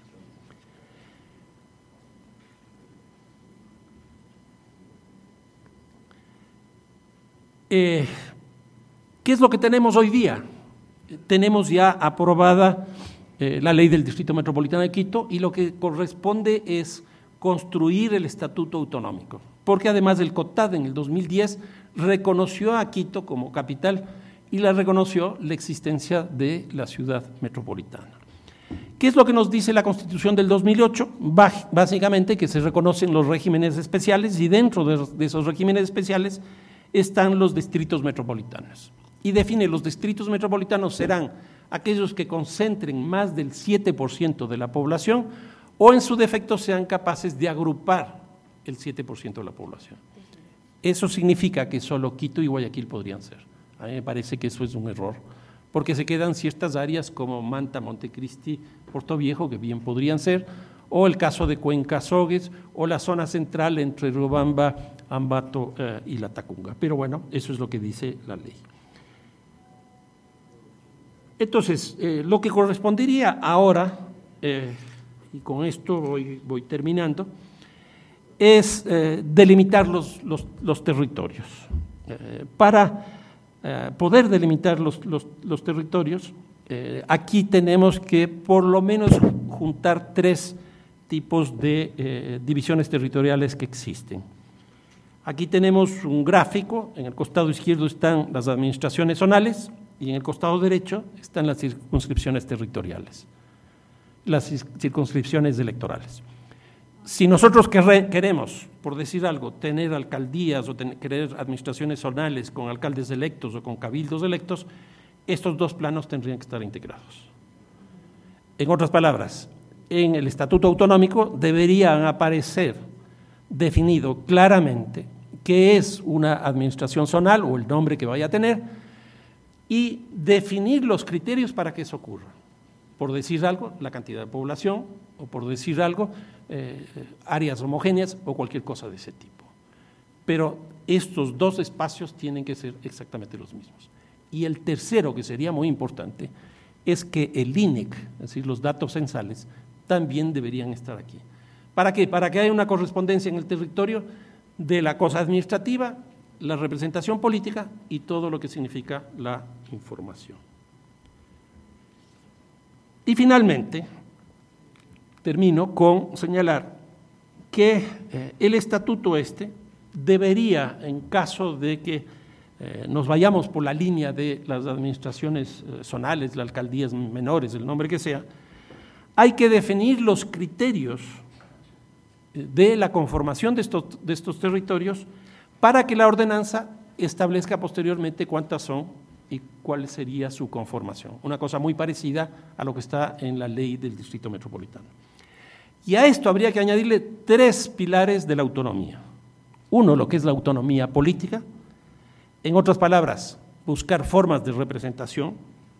Eh, ¿Qué es lo que tenemos hoy día? Tenemos ya aprobada eh, la ley del Distrito Metropolitano de Quito, y lo que corresponde es construir el estatuto autonómico, porque además el COTAD en el dos mil diez reconoció a Quito como capital y la reconoció la existencia de la ciudad metropolitana. ¿Qué es lo que nos dice la Constitución del dos mil ocho? Básicamente que se reconocen los regímenes especiales, y dentro de esos regímenes especiales están los distritos metropolitanos. Y define los distritos metropolitanos serán aquellos que concentren más del siete por ciento de la población, o en su defecto sean capaces de agrupar el siete por ciento de la población. Eso significa que solo Quito y Guayaquil podrían ser. A mí me parece que eso es un error, porque se quedan ciertas áreas como Manta, Montecristi, Portoviejo, que bien podrían ser, o el caso de Cuenca, Azogues, o la zona central entre Riobamba, Ambato eh, y La Tacunga. Pero bueno, eso es lo que dice la ley. Entonces, eh, lo que correspondería ahora, eh, y con esto voy, voy terminando, es eh, delimitar los, los, los territorios. Eh, para eh, poder delimitar los, los, los territorios, eh, aquí tenemos que por lo menos juntar tres tipos de eh, divisiones territoriales que existen. Aquí tenemos un gráfico, en el costado izquierdo están las administraciones zonales y en el costado derecho están las circunscripciones territoriales, las circunscripciones electorales. si nosotros querre, queremos, por decir algo, tener alcaldías o tener, querer administraciones zonales con alcaldes electos o con cabildos electos, estos dos planos tendrían que estar integrados. En otras palabras, en el Estatuto Autonómico deberían aparecer definido claramente qué es una administración zonal o el nombre que vaya a tener y definir los criterios para que eso ocurra. Por decir algo, la cantidad de población, o por decir algo, eh, áreas homogéneas o cualquier cosa de ese tipo. Pero estos dos espacios tienen que ser exactamente los mismos. Y el tercero, que sería muy importante, es que el I N E C, es decir, los datos censales, también deberían estar aquí. ¿Para qué? Para que haya una correspondencia en el territorio de la cosa administrativa, la representación política y todo lo que significa la información. Y finalmente, termino con señalar que eh, el estatuto este debería, en caso de que eh, nos vayamos por la línea de las administraciones eh, zonales, las alcaldías menores, el nombre que sea, hay que definir los criterios de la conformación de estos, de estos territorios para que la ordenanza establezca posteriormente cuántas son y cuál sería su conformación. Una cosa muy parecida a lo que está en la ley del Distrito Metropolitano. Y a esto habría que añadirle tres pilares de la autonomía. Uno, lo que es la autonomía política. En otras palabras, buscar formas de representación.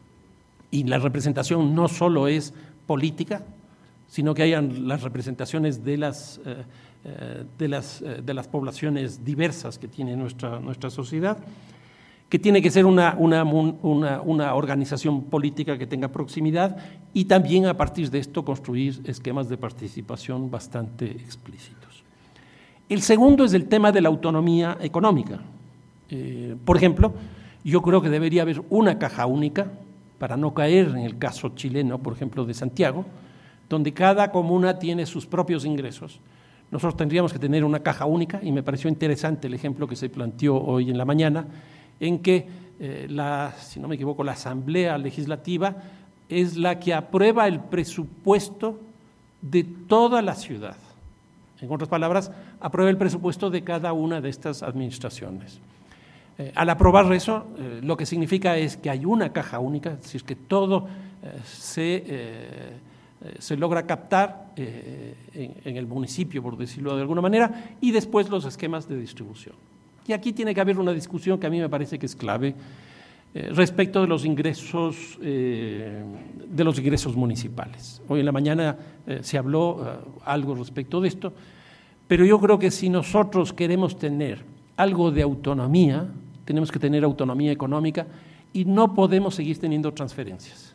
Y la representación no solo es política, sino que hayan las representaciones de las, eh, eh, de las, eh, de las poblaciones diversas que tiene nuestra, nuestra sociedad, que tiene que ser una, una, una, una organización política que tenga proximidad y también a partir de esto construir esquemas de participación bastante explícitos. El segundo es el tema de la autonomía económica. Eh, por ejemplo, yo creo que debería haber una caja única para no caer en el caso chileno, por ejemplo, de Santiago, donde cada comuna tiene sus propios ingresos. Nosotros tendríamos que tener una caja única y me pareció interesante el ejemplo que se planteó hoy en la mañana, en que, eh, la, si no me equivoco, la Asamblea Legislativa es la que aprueba el presupuesto de toda la ciudad. En otras palabras, aprueba el presupuesto de cada una de estas administraciones. Eh, al aprobar eso, eh, lo que significa es que hay una caja única, es decir, que todo eh, se, eh, se logra captar eh, en, en el municipio, por decirlo de alguna manera, y después los esquemas de distribución. Y aquí tiene que haber una discusión que a mí me parece que es clave eh, respecto de los ingresos eh, de los ingresos municipales. Hoy en la mañana eh, se habló eh, algo respecto de esto, pero yo creo que si nosotros queremos tener algo de autonomía, tenemos que tener autonomía económica y no podemos seguir teniendo transferencias.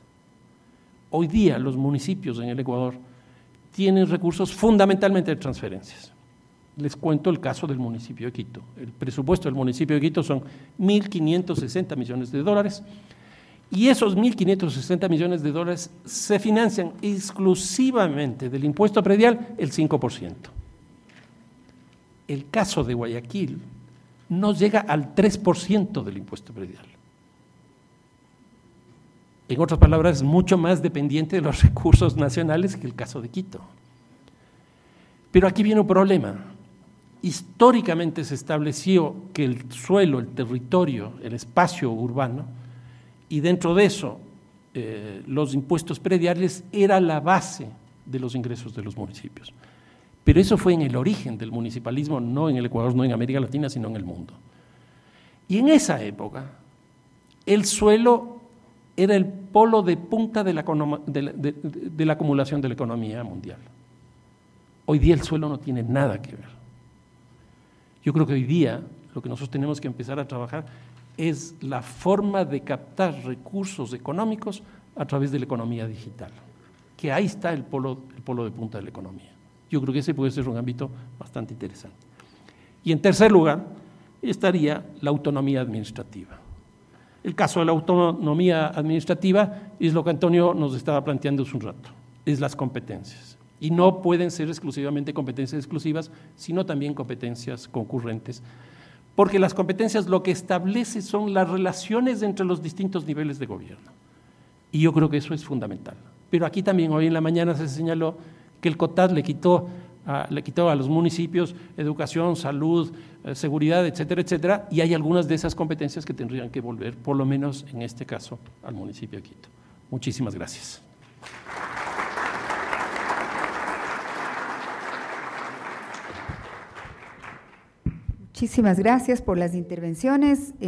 Hoy día los municipios en el Ecuador tienen recursos fundamentalmente de transferencias. Les cuento el caso del municipio de Quito. El presupuesto del municipio de Quito son mil quinientos sesenta millones de dólares y esos mil quinientos sesenta millones de dólares se financian exclusivamente del impuesto predial el cinco por ciento. El caso de Guayaquil no llega al tres por ciento del impuesto predial. En otras palabras, es mucho más dependiente de los recursos nacionales que el caso de Quito. Pero aquí viene un problema. Históricamente se estableció que el suelo, el territorio, el espacio urbano, y dentro de eso eh, los impuestos prediales era la base de los ingresos de los municipios. Pero eso fue en el origen del municipalismo, no en el Ecuador, no en América Latina, sino en el mundo. Y en esa época, el suelo era el polo de punta de la, de la, de, de la acumulación de la economía mundial. Hoy día el suelo no tiene nada que ver. Yo creo que hoy día lo que nosotros tenemos que empezar a trabajar es la forma de captar recursos económicos a través de la economía digital, que ahí está el polo, el polo de punta de la economía. Yo creo que ese puede ser un ámbito bastante interesante. Y en tercer lugar estaría la autonomía administrativa. El caso de la autonomía administrativa es lo que Antonio nos estaba planteando hace un rato, es las competencias. Y no pueden ser exclusivamente competencias exclusivas, sino también competencias concurrentes, porque las competencias lo que establece son las relaciones entre los distintos niveles de gobierno. Y yo creo que eso es fundamental. Pero aquí también hoy en la mañana se señaló que el COTAD le quitó a, le quitó a los municipios educación, salud, eh, seguridad, etcétera, etcétera, y hay algunas de esas competencias que tendrían que volver, por lo menos en este caso, al municipio de Quito. Muchísimas gracias. Muchísimas gracias por las intervenciones.